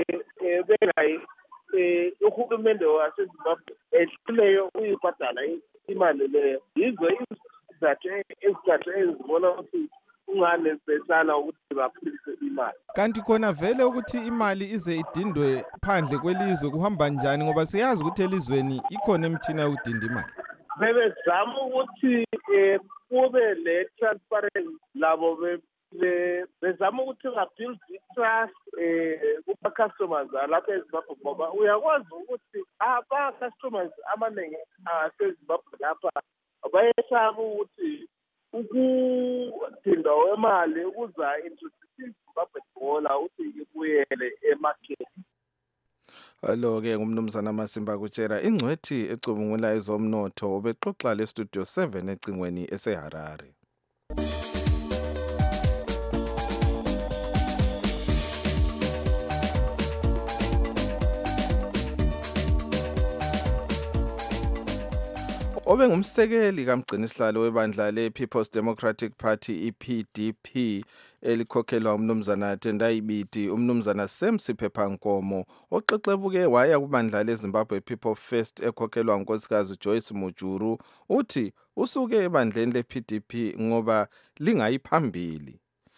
uhulumende waseZimbabwe ehluleyo uyibhadala imali leyo. Yizo izizathu ezibona ukuthi ungane besala ukuthi baphilise imali. Kanti khona vele ukuthi imali ize idindwe phandle kwelizwe kuhamba njani ngoba siyazi ukuthi elizweni ikhona imitshina yokudinda imali. Bebezama ukuthi kube le transparency labo bezama ukuthi babuild trust kuma-customers alapha eZimbabwe ngoba uyakwazi ukuthi ama-customers amaningi aseZimbabwe lapha bayesaba ukuthi ukudinda wemali ukuza introduce iZimbabwe dollar ukuthi ibuyele emarket. Lo-ke ngumnumzana Masimba Kutshera ingcwethi ecubungula ezomnotho ubexoxa le-Studio 7 ecingweni eseHarare. Obengumsekeli kamgcinisihlalo webandla le-People's Democratic Party i-PDP elikhokhelwa umnumzana Tendai Biti umnumzana Sam Siphepankomo oxexebuke waya kubandla leZimbabwe People First ekhokhelwa unkosikazi Joyce Mujuru uthi usuke ebandleni le-PDP ngoba lingayiphambili.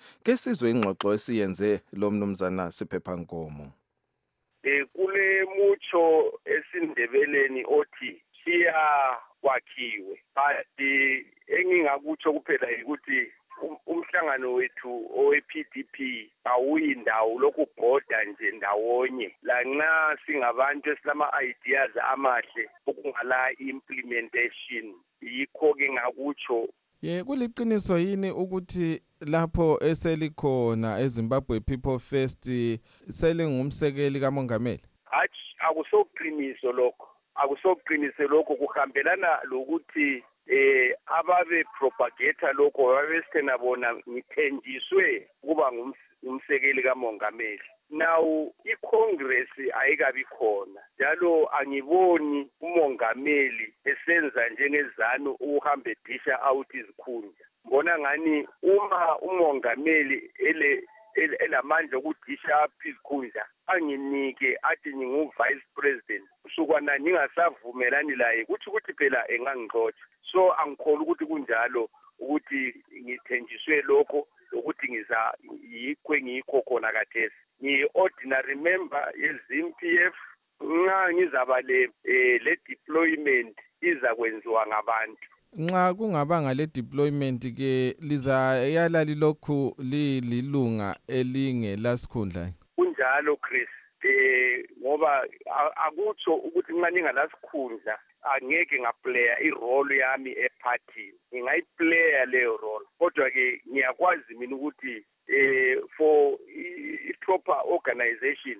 Ke sizwe ingxoxo esiyenze lo mnumzana Siphephankomo. Kule mucho esindebeleni othi siya kwakhiwe. But engingakutsho kuphela ukuthi umhlangano wethu owe-PDP awuyindawo lokubhoda nje ndawonye lanxa singabantu esilama-ideas amahle okungala implementation yikho ke ngakutsho. Kuliqiniso yini ukuthi lapho eselikhona eZimbabwe People First selingumsekeli kamongameli? Hatshi akusoqiniso lokho. Akusoqiniso lokho kuhambelana lokuthi ababe propagator lokho babesithena bona ngithenjiswe kuba ngumsekeli kamongameli. Now iCongress ayikabi khona njalo angiboni umongameli esenza njengezanu ukuhamba edisha out izikhundla. Mbona ngani uma umongameli elamandla okudisha izikhundla anginike athi ngingu-vice president usukwana ningasavumelani laye kuthi ukuthi phela engangixotsha. So angikholwa ukuthi kunjalo ukuthi ngithenjiswe lokho ukuthi ngiyikho khona kathesi. Ngi-ordinary member ye-ZIMPF nxa ngizaba le deployment iza kwenziwa ngabantu. Nxa kungabanga le deployment ke lizayala lilokhu lilunga elingelasikhundla. Kunjalo Chris. Ngoba akutsho ukuthi nxa ningalasikhundla angeke ngaplaya irole yami eparty. Ngingayiplaya leyo role. Kodwa ke ngiyakwazi mina ukuthi for proper organization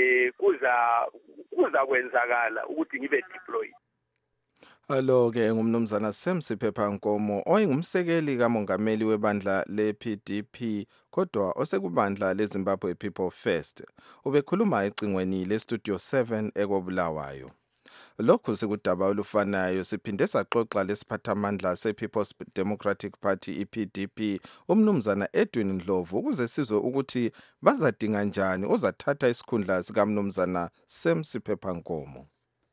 kuza kwenzakala ukuthi ngibe deployed. Alo ke ngumnumzana Siphephankomo oyingumsekeli kamongameli webandla le-PDP kodwa osekubandla leZimbabwe People First. Ubekhuluma ecingweni leStudio 7 eKobulawayo. Lokhu sekudaba olufanayo siphinde saxoxa lesiphathamandla sePeople's Democratic Party iPDP umnumzana Edwin Ndlovu ukuze sizwe ukuthi bazadinga njani ozathatha isikhundla sikamnumzana Siphephankomo.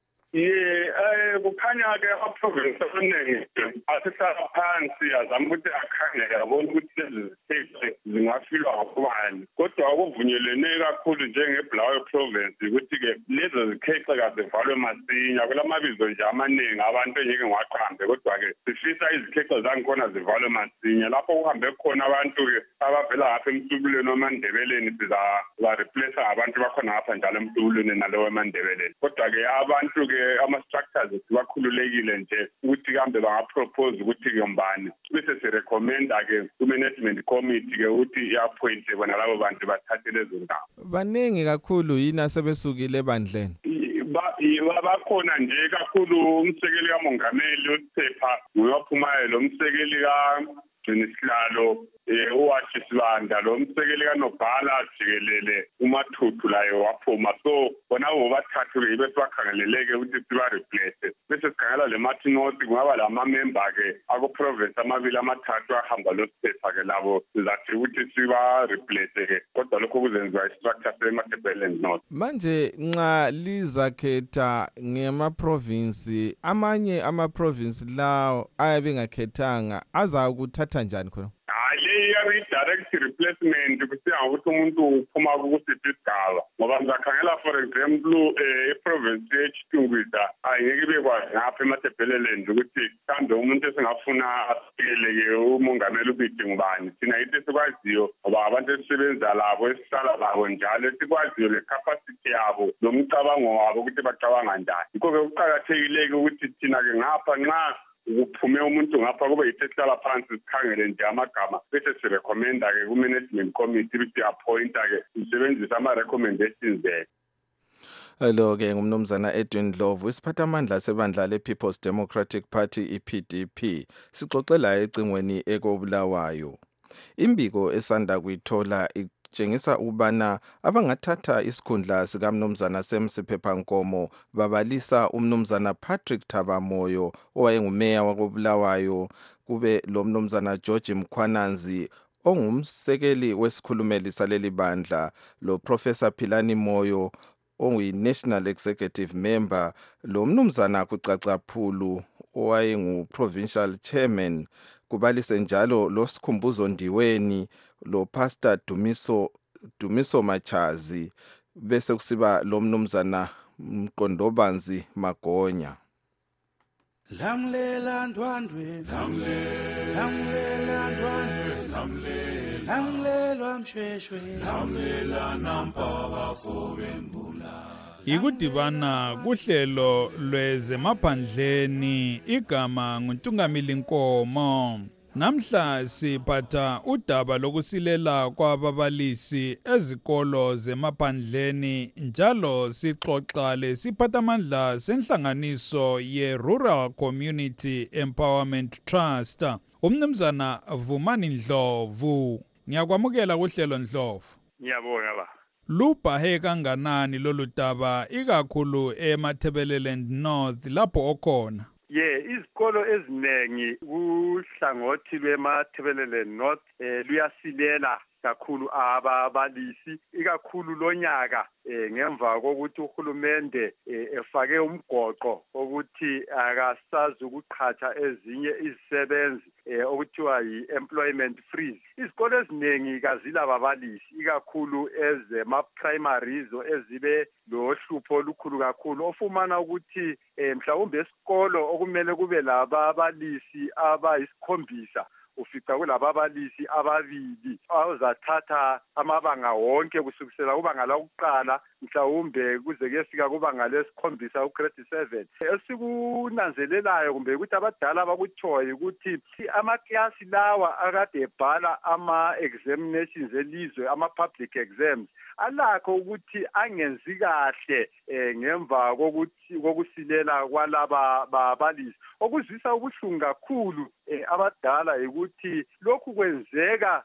Kukhanya ke ama-province amaningi asihlala phansi azama ukuthi akhangele abone ukuthi lezi ziteshi zingafilwa ngokubani. Kodwa kuvunyelene kakhulu njengeBulawayo province ukuthi-ke lezo zikhexe kazivalwe masinya. Kulamabizo nje amaningi abantu engeke ngiwaqambe kodwa-ke sifisa izikhexe zangikhona zivalwe masinya. Lapho kuhambe khona abantu-ke abavela ngapha emhlubulweni wamandebeleni sizareplace abantu bakhona ngapha njalo emhlubulweni nalowo emandebeleni. Kodwa-ke abantu-ke ama-structures bakhululekile nje ukuthi kambe bangapropose ukuthi-ke mbani bese sirecommenda-ke ku-management committee-ke ukuthi i-appointe bona labo bantu bathathe lezo ndawo. Baningi kakhulu yini asebesukile ebandleni? Bakhona nje kakhulu umsekeli kamongameli uSipha nguyophumayo lo msekeli kaGcinisihlalo uwathi Sibanda lo msekeli kaNobhala jikelele uMathuthu layo waphuma. So bona bobathathu ke bese bakhangeleleke ukuthi siba replace. Bese sikhangela le Martin North kungaba lama member ke ako province amabili amathathu ahamba lo Sipha ke labo sizathi ukuthi siba replace ke. Kodwa lokho kuzenziwa istructure seMatabeleland North. Manje nxa lizakhetha ngema province amanye ama province lawo ayabe ngakhethanga aza ukuthatha njani khona? Direct replacement kusiya ukuthi umuntu uphuma kusiphi isigaba ngoba ngizakhangela for example iprovince yeChitungwida ayeke bekwazi ngapha eMatabeleland ukuthi kambe umuntu esingafuna asikeleke umongameli ubidi ngubani. Thina into esikwaziyo ngoba abantu esisebenza labo esihlala labo njalo esikwaziyo le capacity yabo nomcabango wabo ukuthi bacabanga njani. Yikho-ke kuqakathekile ukuthi thina-ke ngapha nxa kuphume umuntu ngapha kube yithethlala phansi sikhangele nje amagama bese sirecommenda-ke ku-management committee ukuthi appointa-ke sisebenzisa ama-recommendations there. Lo-ke ngumnumzana Edwin Ndlovu isiphathamandla sebandla le-People's Democratic Party iPDP sixoxela ecingweni eKobulawayo. Imbiko esanda kuyithola tshengisa ukubana abangathatha isikhundla sikamnumzana Siphephankomo babalisa umnumzana Patrick Thabamoyo owayengumeya wakoBulawayo kube lo mnumzana George Mkhwananzi ongumsekeli wesikhulumeli saleli bandla lo Professor Philani Moyo onguyi-National Executive Member lo mnumzana Kucacaphulu owayengu-Provincial Chairman kubalise njalo lo Sikhumbuzo Ndiweni lo Pastor Dumiso Machazi bese kusiba lo mnumzana Mqondobanzi Magonya. Lamlela ndwandwe lamlela ndwandwe lamlelwa mshweshwe lamlela nampaba fobembula. Ikudibana kuhlelo lwezemaphandleni igama nguNtungamili Nkomo. Namhla siphatha udaba lokusilela kwababalisi ezikolo zemaphandleni njalo sixoxa lesiphathamandla senhlanganiso ye-Rural Community Empowerment Trust. Umnumzana Vumani Ndlovu. Ngiyakwamukela kuhlelo Ndlovu. Ngiyabonga ba. Lubahe kanganani lolu daba ikakhulu eMatabeleland North lapho okhona? Izikolo eziningi kuhlangothi lweMatabeleland North luyasilela kakhulu ababalisi ikakhulu lonyaka ngemva kokuthi uhulumende efake umgoqo ukuthi akasazi ukuqhatha ezinye izisebenzi okuthiwa yi-employment freeze. Izikolo eziningi kazila babalisi ikakhulu ezema-primaries ezibe lohlupho olukhulu kakhulu ofumana ukuthi mhlawumbe esikolo okumele kube lababalisi abayisikhombisa ufica kulababalisi ababili awuzathatha amabanga wonke kusukisela kubanga lokuqala mhlawumbe kuze kuyefika kubanga lesikhombisa ugrade 7. Esikunanzelelayo kumbe ukuthi abadala bakuthoyi ukuthi amaklasi lawa akade ebhala ama-examinations elizwe ama-public exams alakho ukuthi angenzi kahle ngemva kokusilela kwalaba babalisi. Okuzwisa ubuhlungu kakhulu abadala ukuthi lokhu kwenzeka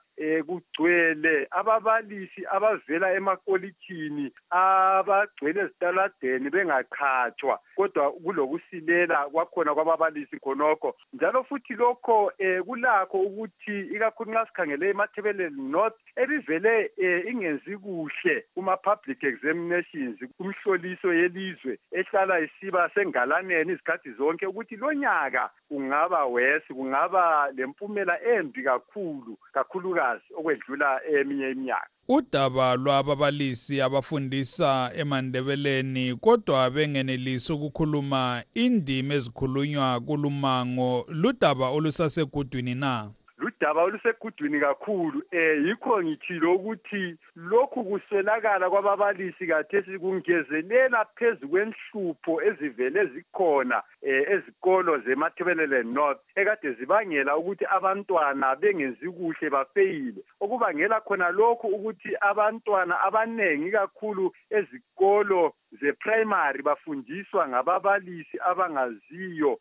kugcwele ababalisi abavela emakolitshini abagcwele ezitaladeni bengaqhatshwa kodwa kulokusilela kwakhona kwababalisi khonokho. Njalo futhi lokho kulakho ukuthi ikakhulu nxa sikhangele eMatabeleland North ebivele ingenzi kuhle kuma-public examinations kumhloliso yelizwe ehlala isiba sengalaneni izikhathi zonke ukuthi lonyaka kungaba worse kungaba lempumela embi kakhulukazi okwedlula eminye iminyaka. Udaba lwababalisi abafundisa eMandebeleni kodwa bengenelisi ukukhuluma indima ezikhulunywa kulumango ludaba olusasegudwini na? Ludaba olusegudwini kakhulu yikho ngithilo ukuthi lokhu kuswelakala kwababalisi kathesi kungezelela phezu kwenhlupho ezivele zikhona ezikolo zeMatabeleland North ekade zibangela ukuthi abantwana bengenzi kuhle bafeyile okubangela khona lokhu ukuthi abantwana abanengi kakhulu ezikolo ze-primary bafundiswa ngababalisi abangaziyo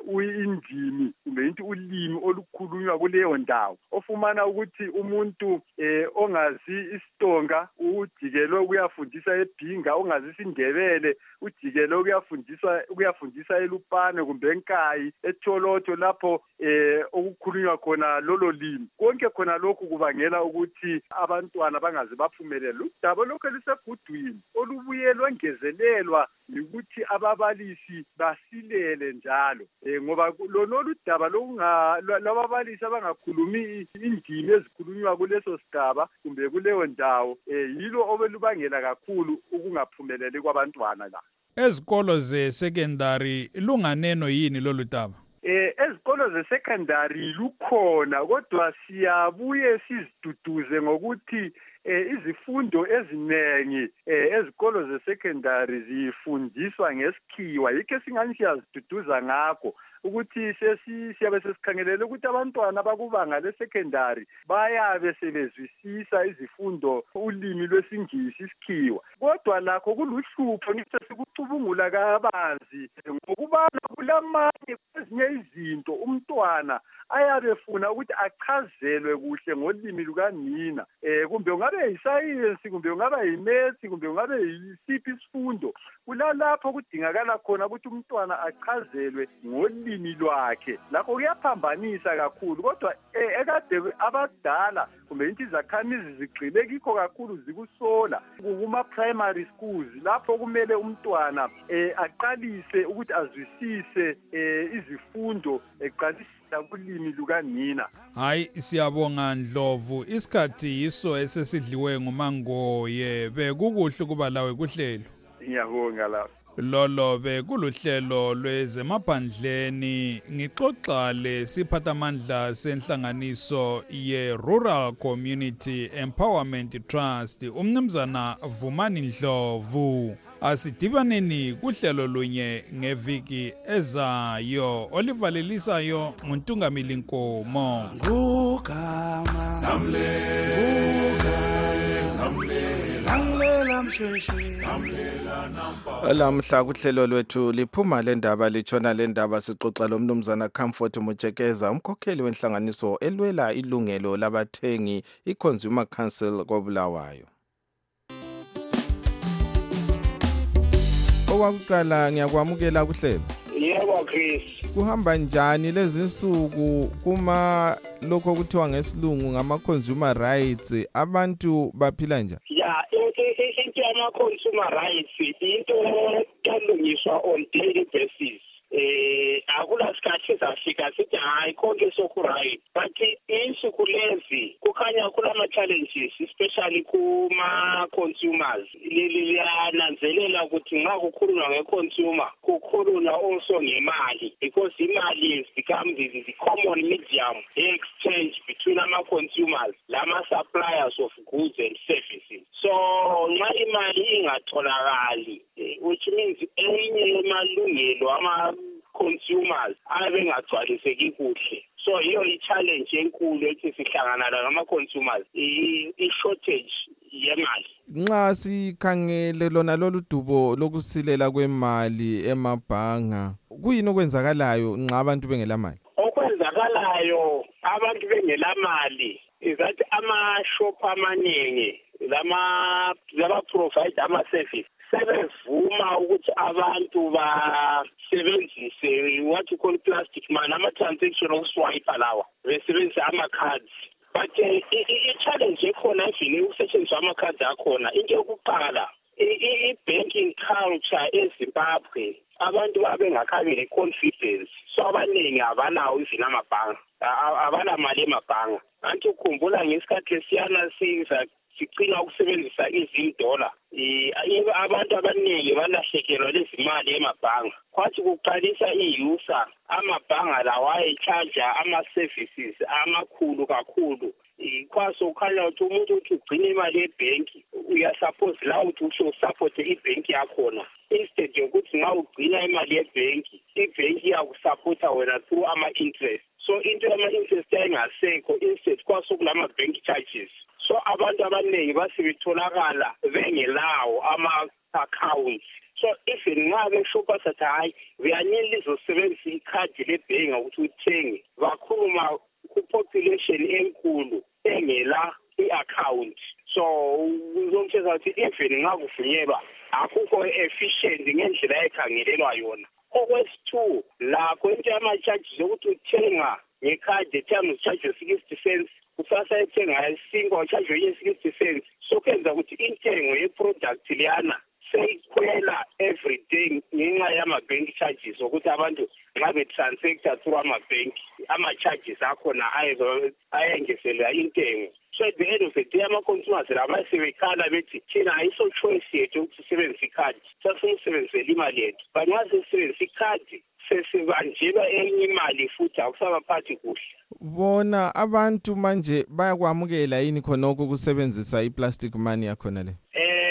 indimi kumbe into ulimi olukhulunywa kuleyo ndawo ofumana ukuthi umuntu ongazi isiTonga ujikelwe ukuyafundisa eBhinga ongazi isiNdebele ujikelwe ukuyafundisa eLupane kumbe eNkayi eTholotho lapho okukhulunywa khona lolo limi. Konke khona lokhu kubangela ukuthi abantwana bangaze baphumelele. Udaba lokho lusegudwini olubuye lwengezelelwa ukuthi ababalisi basilele njalo ngoba lolu daba lababalisi abangakhulumi indimi ezikhulunywa kuleso sigaba kumbe kuleyo ndawo yilo obelubangela kakhulu ukungaphumeleli kwabantwana la. Ezikolo ze-secondary lunganeno yini lolu daba? Ezikolo ze-secondary lukhona kodwa siyabuye siziduduze ngokuthi izifundo eziningi ezikolo ze-secondary zifundiswa ngesikhiwa yikho singani siyaziduduza ngakho ukuthi siyabe sesikhangelele ukuthi abantwana bakubanga le-secondary bayabe sebezwisisa izifundo ulimi lwesingisi isikhiwa kodwa lakho kuluhlupho ngithi sikucubungula kabanzi ngokubana kulamanye kwezinye izinto umntwana ayabe efuna ukuthi achazelwe kuhle ngolimi lukanina kumbe ungabe yisayensi kumbe ungaba yimaths kumbe ungabe yisiphi isifundo kulalapho kudingakala khona ukuthi umntwana achazelwe ngolimi lwakhe lakho kuyaphambanisa kakhulu kodwa ekade abadala kumbe into izakhamizi zigxile kikho kakhulu zikusola kuma-primary schools lapho kumele umntwana aqalise ukuthi azwisise izifundo kulimi lukanina. Hayi siyabonga Ndlovu, isikhathi yiso esesidliwe nguMangoye, bekukuhle kuba lawe kuhlelo. Ngiyabonga lapho. Lolo bekuluhlelo lwezemaphandleni, ngixoxa lesiphathamandla senhlanganiso ye-Rural Community Empowerment Trust, umnumzana Vumani Ndlovu. Asidibaneni kuhlelo lunye ngeviki ezayo, olivalelisayo nguNtungamili Nkomo. Ngugama Lamhla kuhlelo lwethu liphuma lendaba litshona lendaba sixoxa lomnumzana Comfort Mujekeza, umkhokheli wenhlanganiso elwela ilungelo labathengi iConsumer Council koBulawayo. Owakuqala ngiyakwamukela kuhlelo. Yebo Chris. Kuhamba njani lezi nsuku kuma lokho kuthiwa ngesilungu ngama-consumer rights, abantu baphila njani? Ya, into yama-consumer rights into elungiswa on daily basis. Akula sikhathi safika sithi hayi konke soku-right, but insuku lezi kukhanya kulama-challenges especially kuma-consumers. Liyananzelela ukuthi nxa kukhulunywa nge-consumer kukhulunywa also ngemali, because imali has become the common medium exchange between ama-consumers lama-suppliers of goods and services. So nxa imali ingatholakali, which means enye yemalungelo ama-consumers abengagcwaliseki kuhle. So hiyo i-challenge enkulu ethi sihlangana nama-consumers, i-shortage yemali. Nxa sikhangele lona lolu dubo lokusilela kwemali emabhanga, kuyini okwenzakalayo nxa abantu bengelamali? Okwenzakalayo abantu bengelamali izathi ama-shop amaningi lama-provide ama-service sebevuma ukuthi abantu basebenzise what you call plastic money, ama-transaction okuswipe lawa, besebenzisa ama-cards. But i-challenge ekhona evini ukusetshenziswa ama-cards akhona, into yokuqala i-banking culture eZimbabwe abantu babengakabi le-confidence, so abaningi abanawo even amabhanga, abanamali emabhanga. Kanti ukhumbula ngesikhathi lesiyana sicina ukusebenzisa $1, abantu abaningi balahlekelwa lezimali emabhanga. Kwathi kuqalisa i-user, amabhanga lawa ayecharja ama-services amakhulu kakhulu. Kwaso ukhanya ukuthi umuntu uthi ugcine imali ebhenki, uyasuppose la ukuthi usho usupporte ibhenki yakhona, instead yokuthi nxa ugcina imali ebhenki, ibhenki iyakusupporta wena through ama-interest. So into yama-interest ayingasekho, instead kwaso kulama-bank charges. So abantu abaningi basebetholakala bengelawo ama-accounts. So even nxa beshopa sathi hayi uyanele izosebenzisa ikhadi lebhenki ukuthi uthenge, bakhuluma ku-population enkulu engela i-account. So uzomtshela ukuthi even nxa kuvunyelwa akukho efficient ngendlela ekhangelelwa yona. Okwesi-2, lakho into yama-charges yokuthi uthenga ngekhadi ethanga ucharge 60 cents, kusasa ethenga esingo ucharge 60 cents. So kwenza ukuthi intengo ye-product liyana seyikhwela every day ngenxa yama-bank charges ukuthi abantu nxa be-transacta through ama-bank, ama-charges akhona ayengezelela intengo. So at the end of the day ama-consumers laba sebekhala bethi thina ayiso choice yethu ukuthi sisebenzise ikhadi, sasisebenzisela imali yethu. But nxa sesisebenzisa ikhadi sesibanjelwa enye imali futhi akusabaphathi kuhle. Bona abantu manje bayakwamukela yini khonoko ukusebenzisa i-plastic money yakhona le?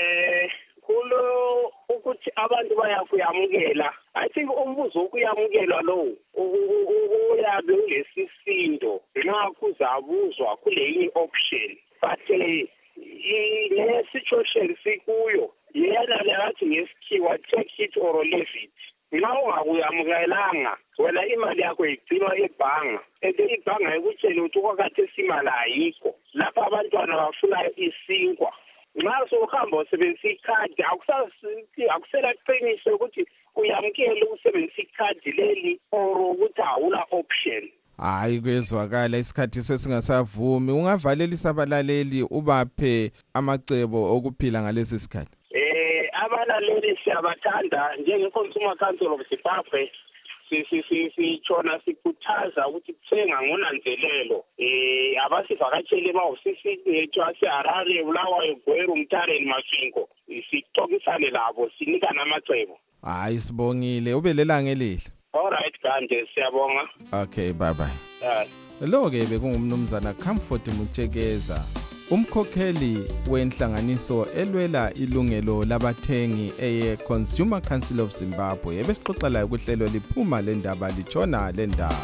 Ukuthi abantu bayakuyamukela. I think umbuzo wokuyamukelwa lowo uyabe ulesisindo nxa kuzabuzwa kule yinye option. But le situation sikuyo yena leyathi ngesikhiwa take it or leave it. Nxa ungakuyamukelanga wena imali yakho igcinwa ebhanga, ibhanga ikutshela ukuthi okwakade simali ayikho. Lapha abantwana bafuna isinkwa. Nxa sohamba usebenzisa ikhadi akusela qiniso ukuthi uyamukele ukusebenzisa ikhadi leli or ukuthi awula option. Hayi kwezwakala isikhathi sesingasavumi, ungavalelisa abalaleli ubaphe amacebo okuphila ngalesi sikhathi. Abalaleli siyabathanda njenge-Consumer Council of Zimbabwe, sitshona sikhuthaza ukuthi thenga ngonanzelelo abasivakatshele emahhovisi ethu aseHarare, Bulawayo, Gweru, Mtare Mafingo, sixoxisane labo sinika namacebo. Hayi sibongile, ube lelanga elihle. Alright kanje, siyabonga. Okay, bye bye. Lo ke bekungumnumzana Comfort Mutshekeza, umkhokheli wenhlanganiso elwela ilungelo labathengi Consumer Council of Zimbabwe. Ebesixoxela ukuhlelo liphuma lendaba litshona lendaba.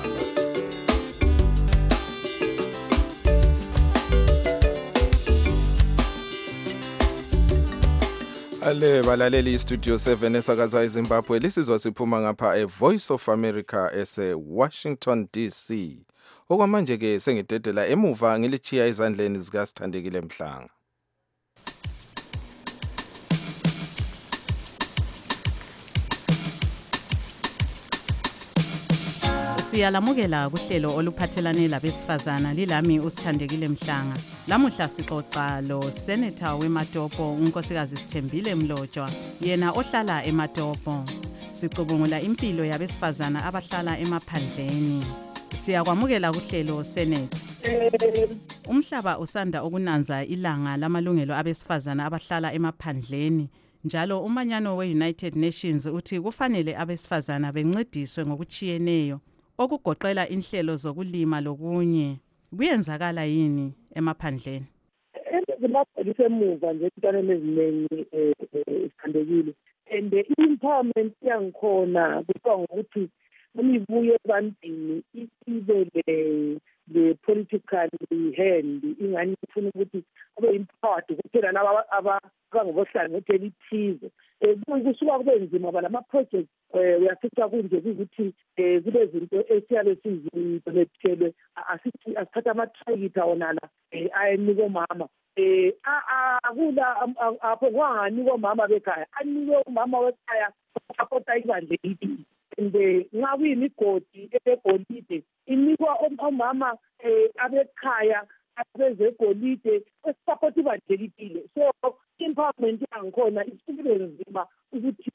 Ale balaleli Studio 7 esakaza eZimbabwe, lisizwa siphuma ngapha Voice of America Washington DC. Okwamanje ke sengidedela emuva ngilichiya ezandleni zika Sithandekile Mhlanga. Siyalamukela kuhlelo oluphathelane labesifazana, lilami uSithandekile Mhlanga. Lamuhla sixoxa lo Senator weMatopo uNkosikazi Sithembile Mlotshwa, yena ohlala eMatopo. Sicubungula impilo yabesifazana abahlala emaphandleni. Siyakwamukela kuhlelo Senator. Umhlaba usanda ukunanza ilanga lamalungelo abesifazana abahlala emaphandleni. Njalo umanyano we-United Nations uthi kufanele abesifazana bencediswe ngokuchiyeneyo, okugoqela inhlelo zokulima lokunye. Kuyenzakala yini emaphandleni? Zimbabwe lisemuva nje entwaneni eziningi Sithandekile. And i-empowerment yangikhona kuthiwa ngokuthi imibuye ebantwini ibe the political hand ingani ifuna ukuthi kube empowered kuphela laba abangobohlangothi elithize. Kusuka kube nzima ngoba lama-project uyafica kunje ukuthi kube zinto esiyabe sizibonethelwe asithatha ama-tractor wonala ayenika omama. Akula apho kwanganika omama bekhaya, anike umama wekhaya osapota ibandla elithi. Nxa kuyimigodi egolide inikwa omama abekhaya abezegolide esapota ibandla elithile. So empowerment yangikhona isibile nzima ukuthi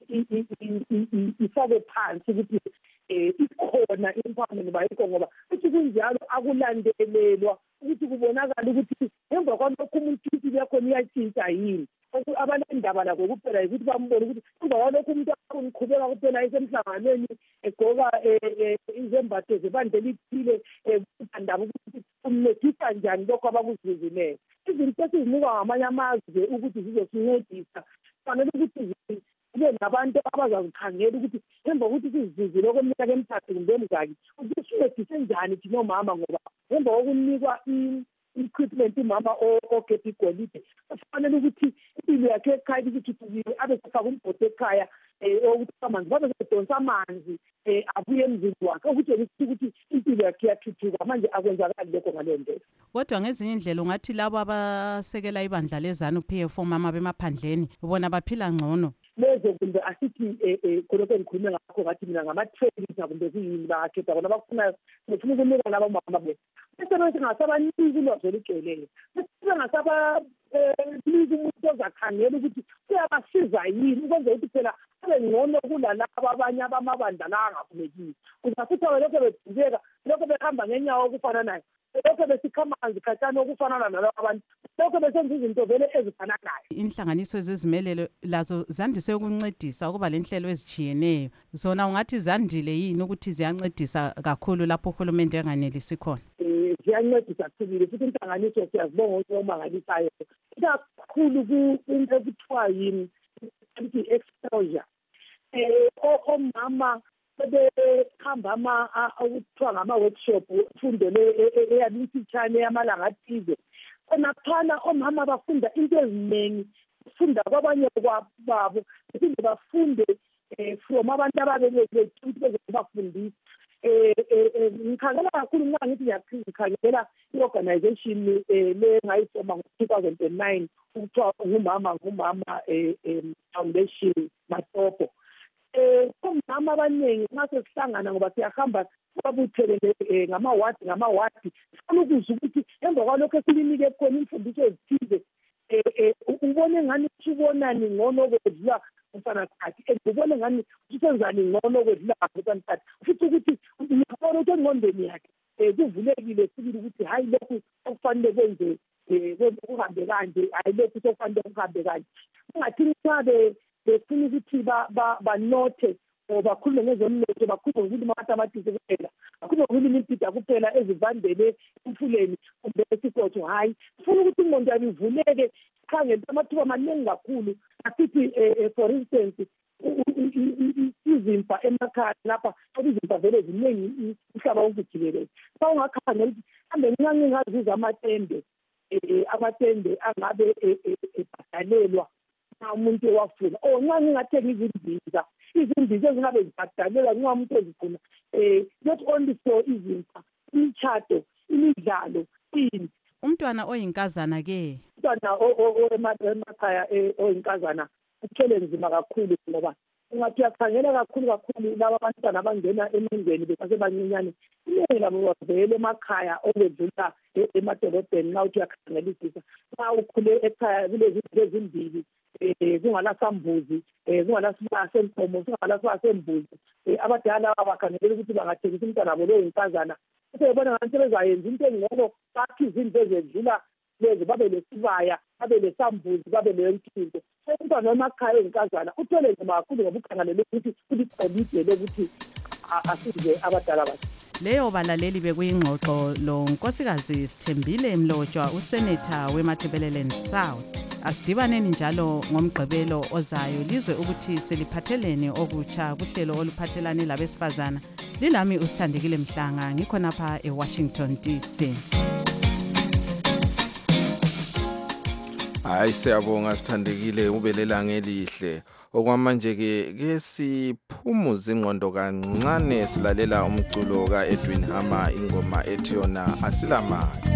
ifake phansi ukuthi ikhona empowerment bayikho, ngoba futhi kunjalo akulandelelwa ukuthi kubonakala ukuthi emva kwalokho umuntu impilo yakhona iyatshintsha yini. Abanendaba lakho kuphela ukuthi bambone ukuthi emva kwalokho umuntu uqhubeka kuphela esemhlanganweni egqoka izembatho zebandla elithile, ndaba ukuthi umnethisa njani lokho abakuzizileyo. Izinto ezinikwa ngamanye amazwe ukuthi zizosincedisa fanele ukuthi kube nabantu abazazikhangela ukuthi emva kokuthi sizizile okweminyaka emithathu kumbe emingaki ukuthi sincedise njani thina omama, ngoba emva kokunikwa equipment umama ogebha igolide kufanele ukuthi impilo yakhe ekhaya ithuthukile, abe sefaka umbhodi ekhaya ukuthi amanzi babe sedonsa amanzi abuye emzini wakhe ukuthi ukuthi impilo yakhe iyathuthuka. Manje akwenzakali lokho ngaleyo ndlela. Kodwa ngezinye indlela ungathi labo abasekela ibandla leZANU-PF omama bemaphandleni bona baphila ngcono. Lezo kumbe asithi khonokho engikhulume ngakho ngathi mina ngama-training kumbe kuyini bakhetha bona bafuna ukunika laba mama bona bese singasabaniki ulwazi olugcweleyo, bese singasabaniki umuntu ozakhangela ukuthi kuyabasiza yini ukwenza ukuthi phela abe ngcono kulalaba abanye abamabandla la angaphumekile. Uzasithi lokho bedubeka, lokho behamba ngenyawo okufana nayo, lokho besikha amanzi khatshana okufanana nalabo abantu, lokho besenza izinto vele ezifananayo. Inhlanganiso ezizimelelo lazo zandise ukuncedisa ukuba lenhlelo ezichiyeneyo. Zona ungathi zandile yini ukuthi ziyancedisa kakhulu lapho uhulumende enganelisi khona? Ziyancedisa sibili futhi inhlanganiso siyazibonga ukuthi omangalisayo kakhulu into ekuthiwa yini exposure. Omama sebehamba okuthiwa ngama-workshop ufundele eyabimfitshane yamalanga athize. Khonaphana omama bafunda into eziningi, bafunda kwabanye babo, bephinde bafunde from abantu ababelethi ukuthi bezobafundisa. Ngikhangela kakhulu nxa ngithi ngikhangela i-organization ngayisoma ngo-2009 ukuthiwa ngumama foundation Matopo. Omama abaningi nxa sesihlangana ngoba siyahamba babuthelele ngamawadi sifuna ukuzwa ukuthi emva kwalokho esilinike khona imfundiso ezithize ubone ngani usubonani ngcono kwedlula ufana khathi ngibona ngani usenzani ngcono kwedlula ufana khathi futhi ukuthi ngiyabona ukuthi engqondweni yakhe kuvulekile sibili ukuthi hayi lokhu okufanele kwenze kuhambe kanje hayi lokhu sokufanele kuhambe kanje ungathi nxa befuna ukuthi banothe or bakhulume ngezomnotho bakhulume ngokulima amatamatisi kuphela bakhulume ngokulima impida kuphela ezivandele emfuleni kumbe esikotho hayi ufuna ukuthi ingqondo yabo ivuleke sikhangele amathuba amaningi kakhulu asithi for instance izimpa emakhaya lapha izimpa vele ziningi umhlaba wonke jikelele xa ungakhangela ukuthi kambe ncanci ngazuza amatende angabe ebhadalelwa umuntu ewafuna ncanci ngathenga izimbiza ezingabe zibhadalelwa nxa umuntu ezigcina not only for izimpa imitshato imidlalo umntwana oyinkazana-ke umntwana emakhaya oyinkazana uthwele nzima kakhulu ngoba ungathi uyakhangela kakhulu laba abantwana abangena emindeni besasebancinyane iningi labo bavele emakhaya okwedlula emadolobheni nxa uthi uyakhangelisisa nxa ukhule ekhaya kulezinto ezimbili kungalasambuzi kungalasibaya senkomo kungalasibaya sembuzi abadala bakhangelela ukuthi bangathengisa umntwana abo lowo yinkazana sebebona ngani sebezayenza into engcono bakhe izindlu ezedlula lezi babe lesibaya babe lesambuzi babe leyontinto umntwana wemakhaya oyinkazana uthwele nzima kakhulu ngoba ukhangelele ukuthi kuligolide lokuthi asize abadala bakhe. Leyo balaleli bekuyingxoxo lo nkosikazi Sithembile Mlotshwa useneta weMatabeleland South. Asidibaneni njalo ngomgqibelo ozayo lizwe ukuthi seliphathelene okutsha kuhlelo oluphathelane labesifazana. Lilami uSithandekile Mhlanga ngikhonapha eWashington DC. Hayi siyabonga Sithandekile ubelela ngelihle. Okwamanje ke siphumuza ingqondo kancane silalela umculo kaEdwin Hama ingoma ethi yona asilamali.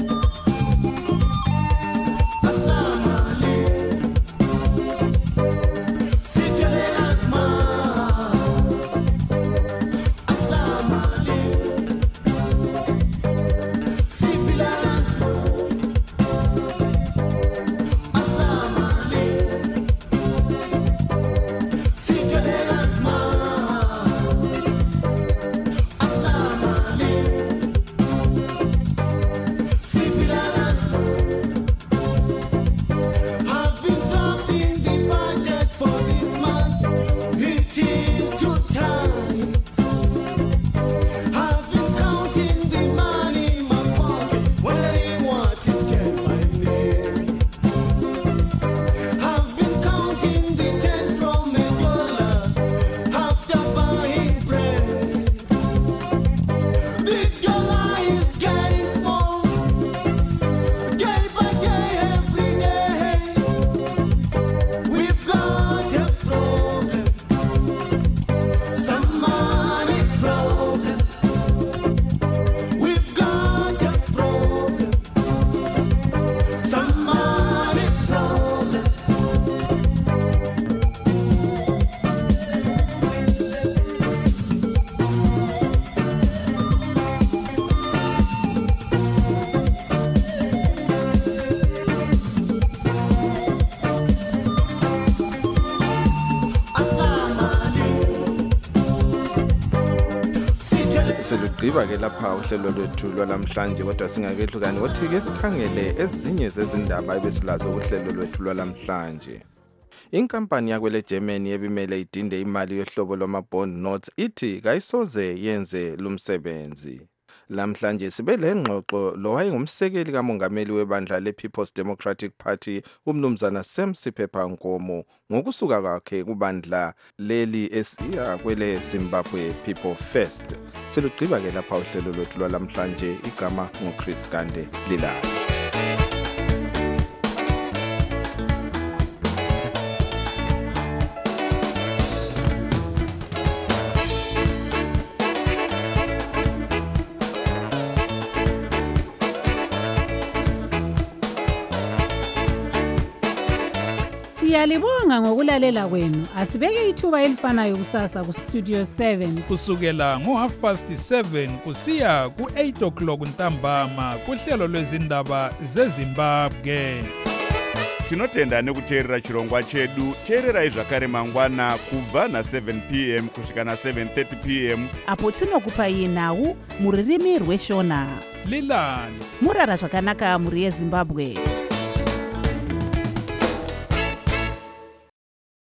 Selugqiba ke lapha uhlelo lwethu lwalamhlanje kodwa singakehlukani wothi ke sikhangele ezinye zezindaba ebesilazo uhlelo lwethu lwalamhlanje. Inkampani yakwele Germany ebimele idinde imali yohlobo lwama-bond notes ithi kayisoze yenze lumsebenzi. Lamhlanje sibe lengxoxo lo wayengumsekeli kamongameli webandla lePeople's Democratic Party umnumzana Sam Sipepha Nkomo ngokusuka kwakhe kubandla leli esiya kwele Zimbabwe People First. Selugqiba ke lapha uhlelo lwethu lwalamhlanje igama ngoChris Gande lilayo. Siyalibonga ngokulalela kwenu. Asibeke ithuba elifanayo kusasa ku Studio 7 kusukela ngo7:30 kusiya ku8 o'clock ntambama kuhlelo lwezindaba zeZimbabwe. tinotenda nekuteerera chirongwa chedu. teererai zvakare mangwana kubva na7 p.m. kusvika na7:30 p.m. apo tinokupai nhau muririmi rweshona. lilani murara zvakanaka muri yezimbabwe.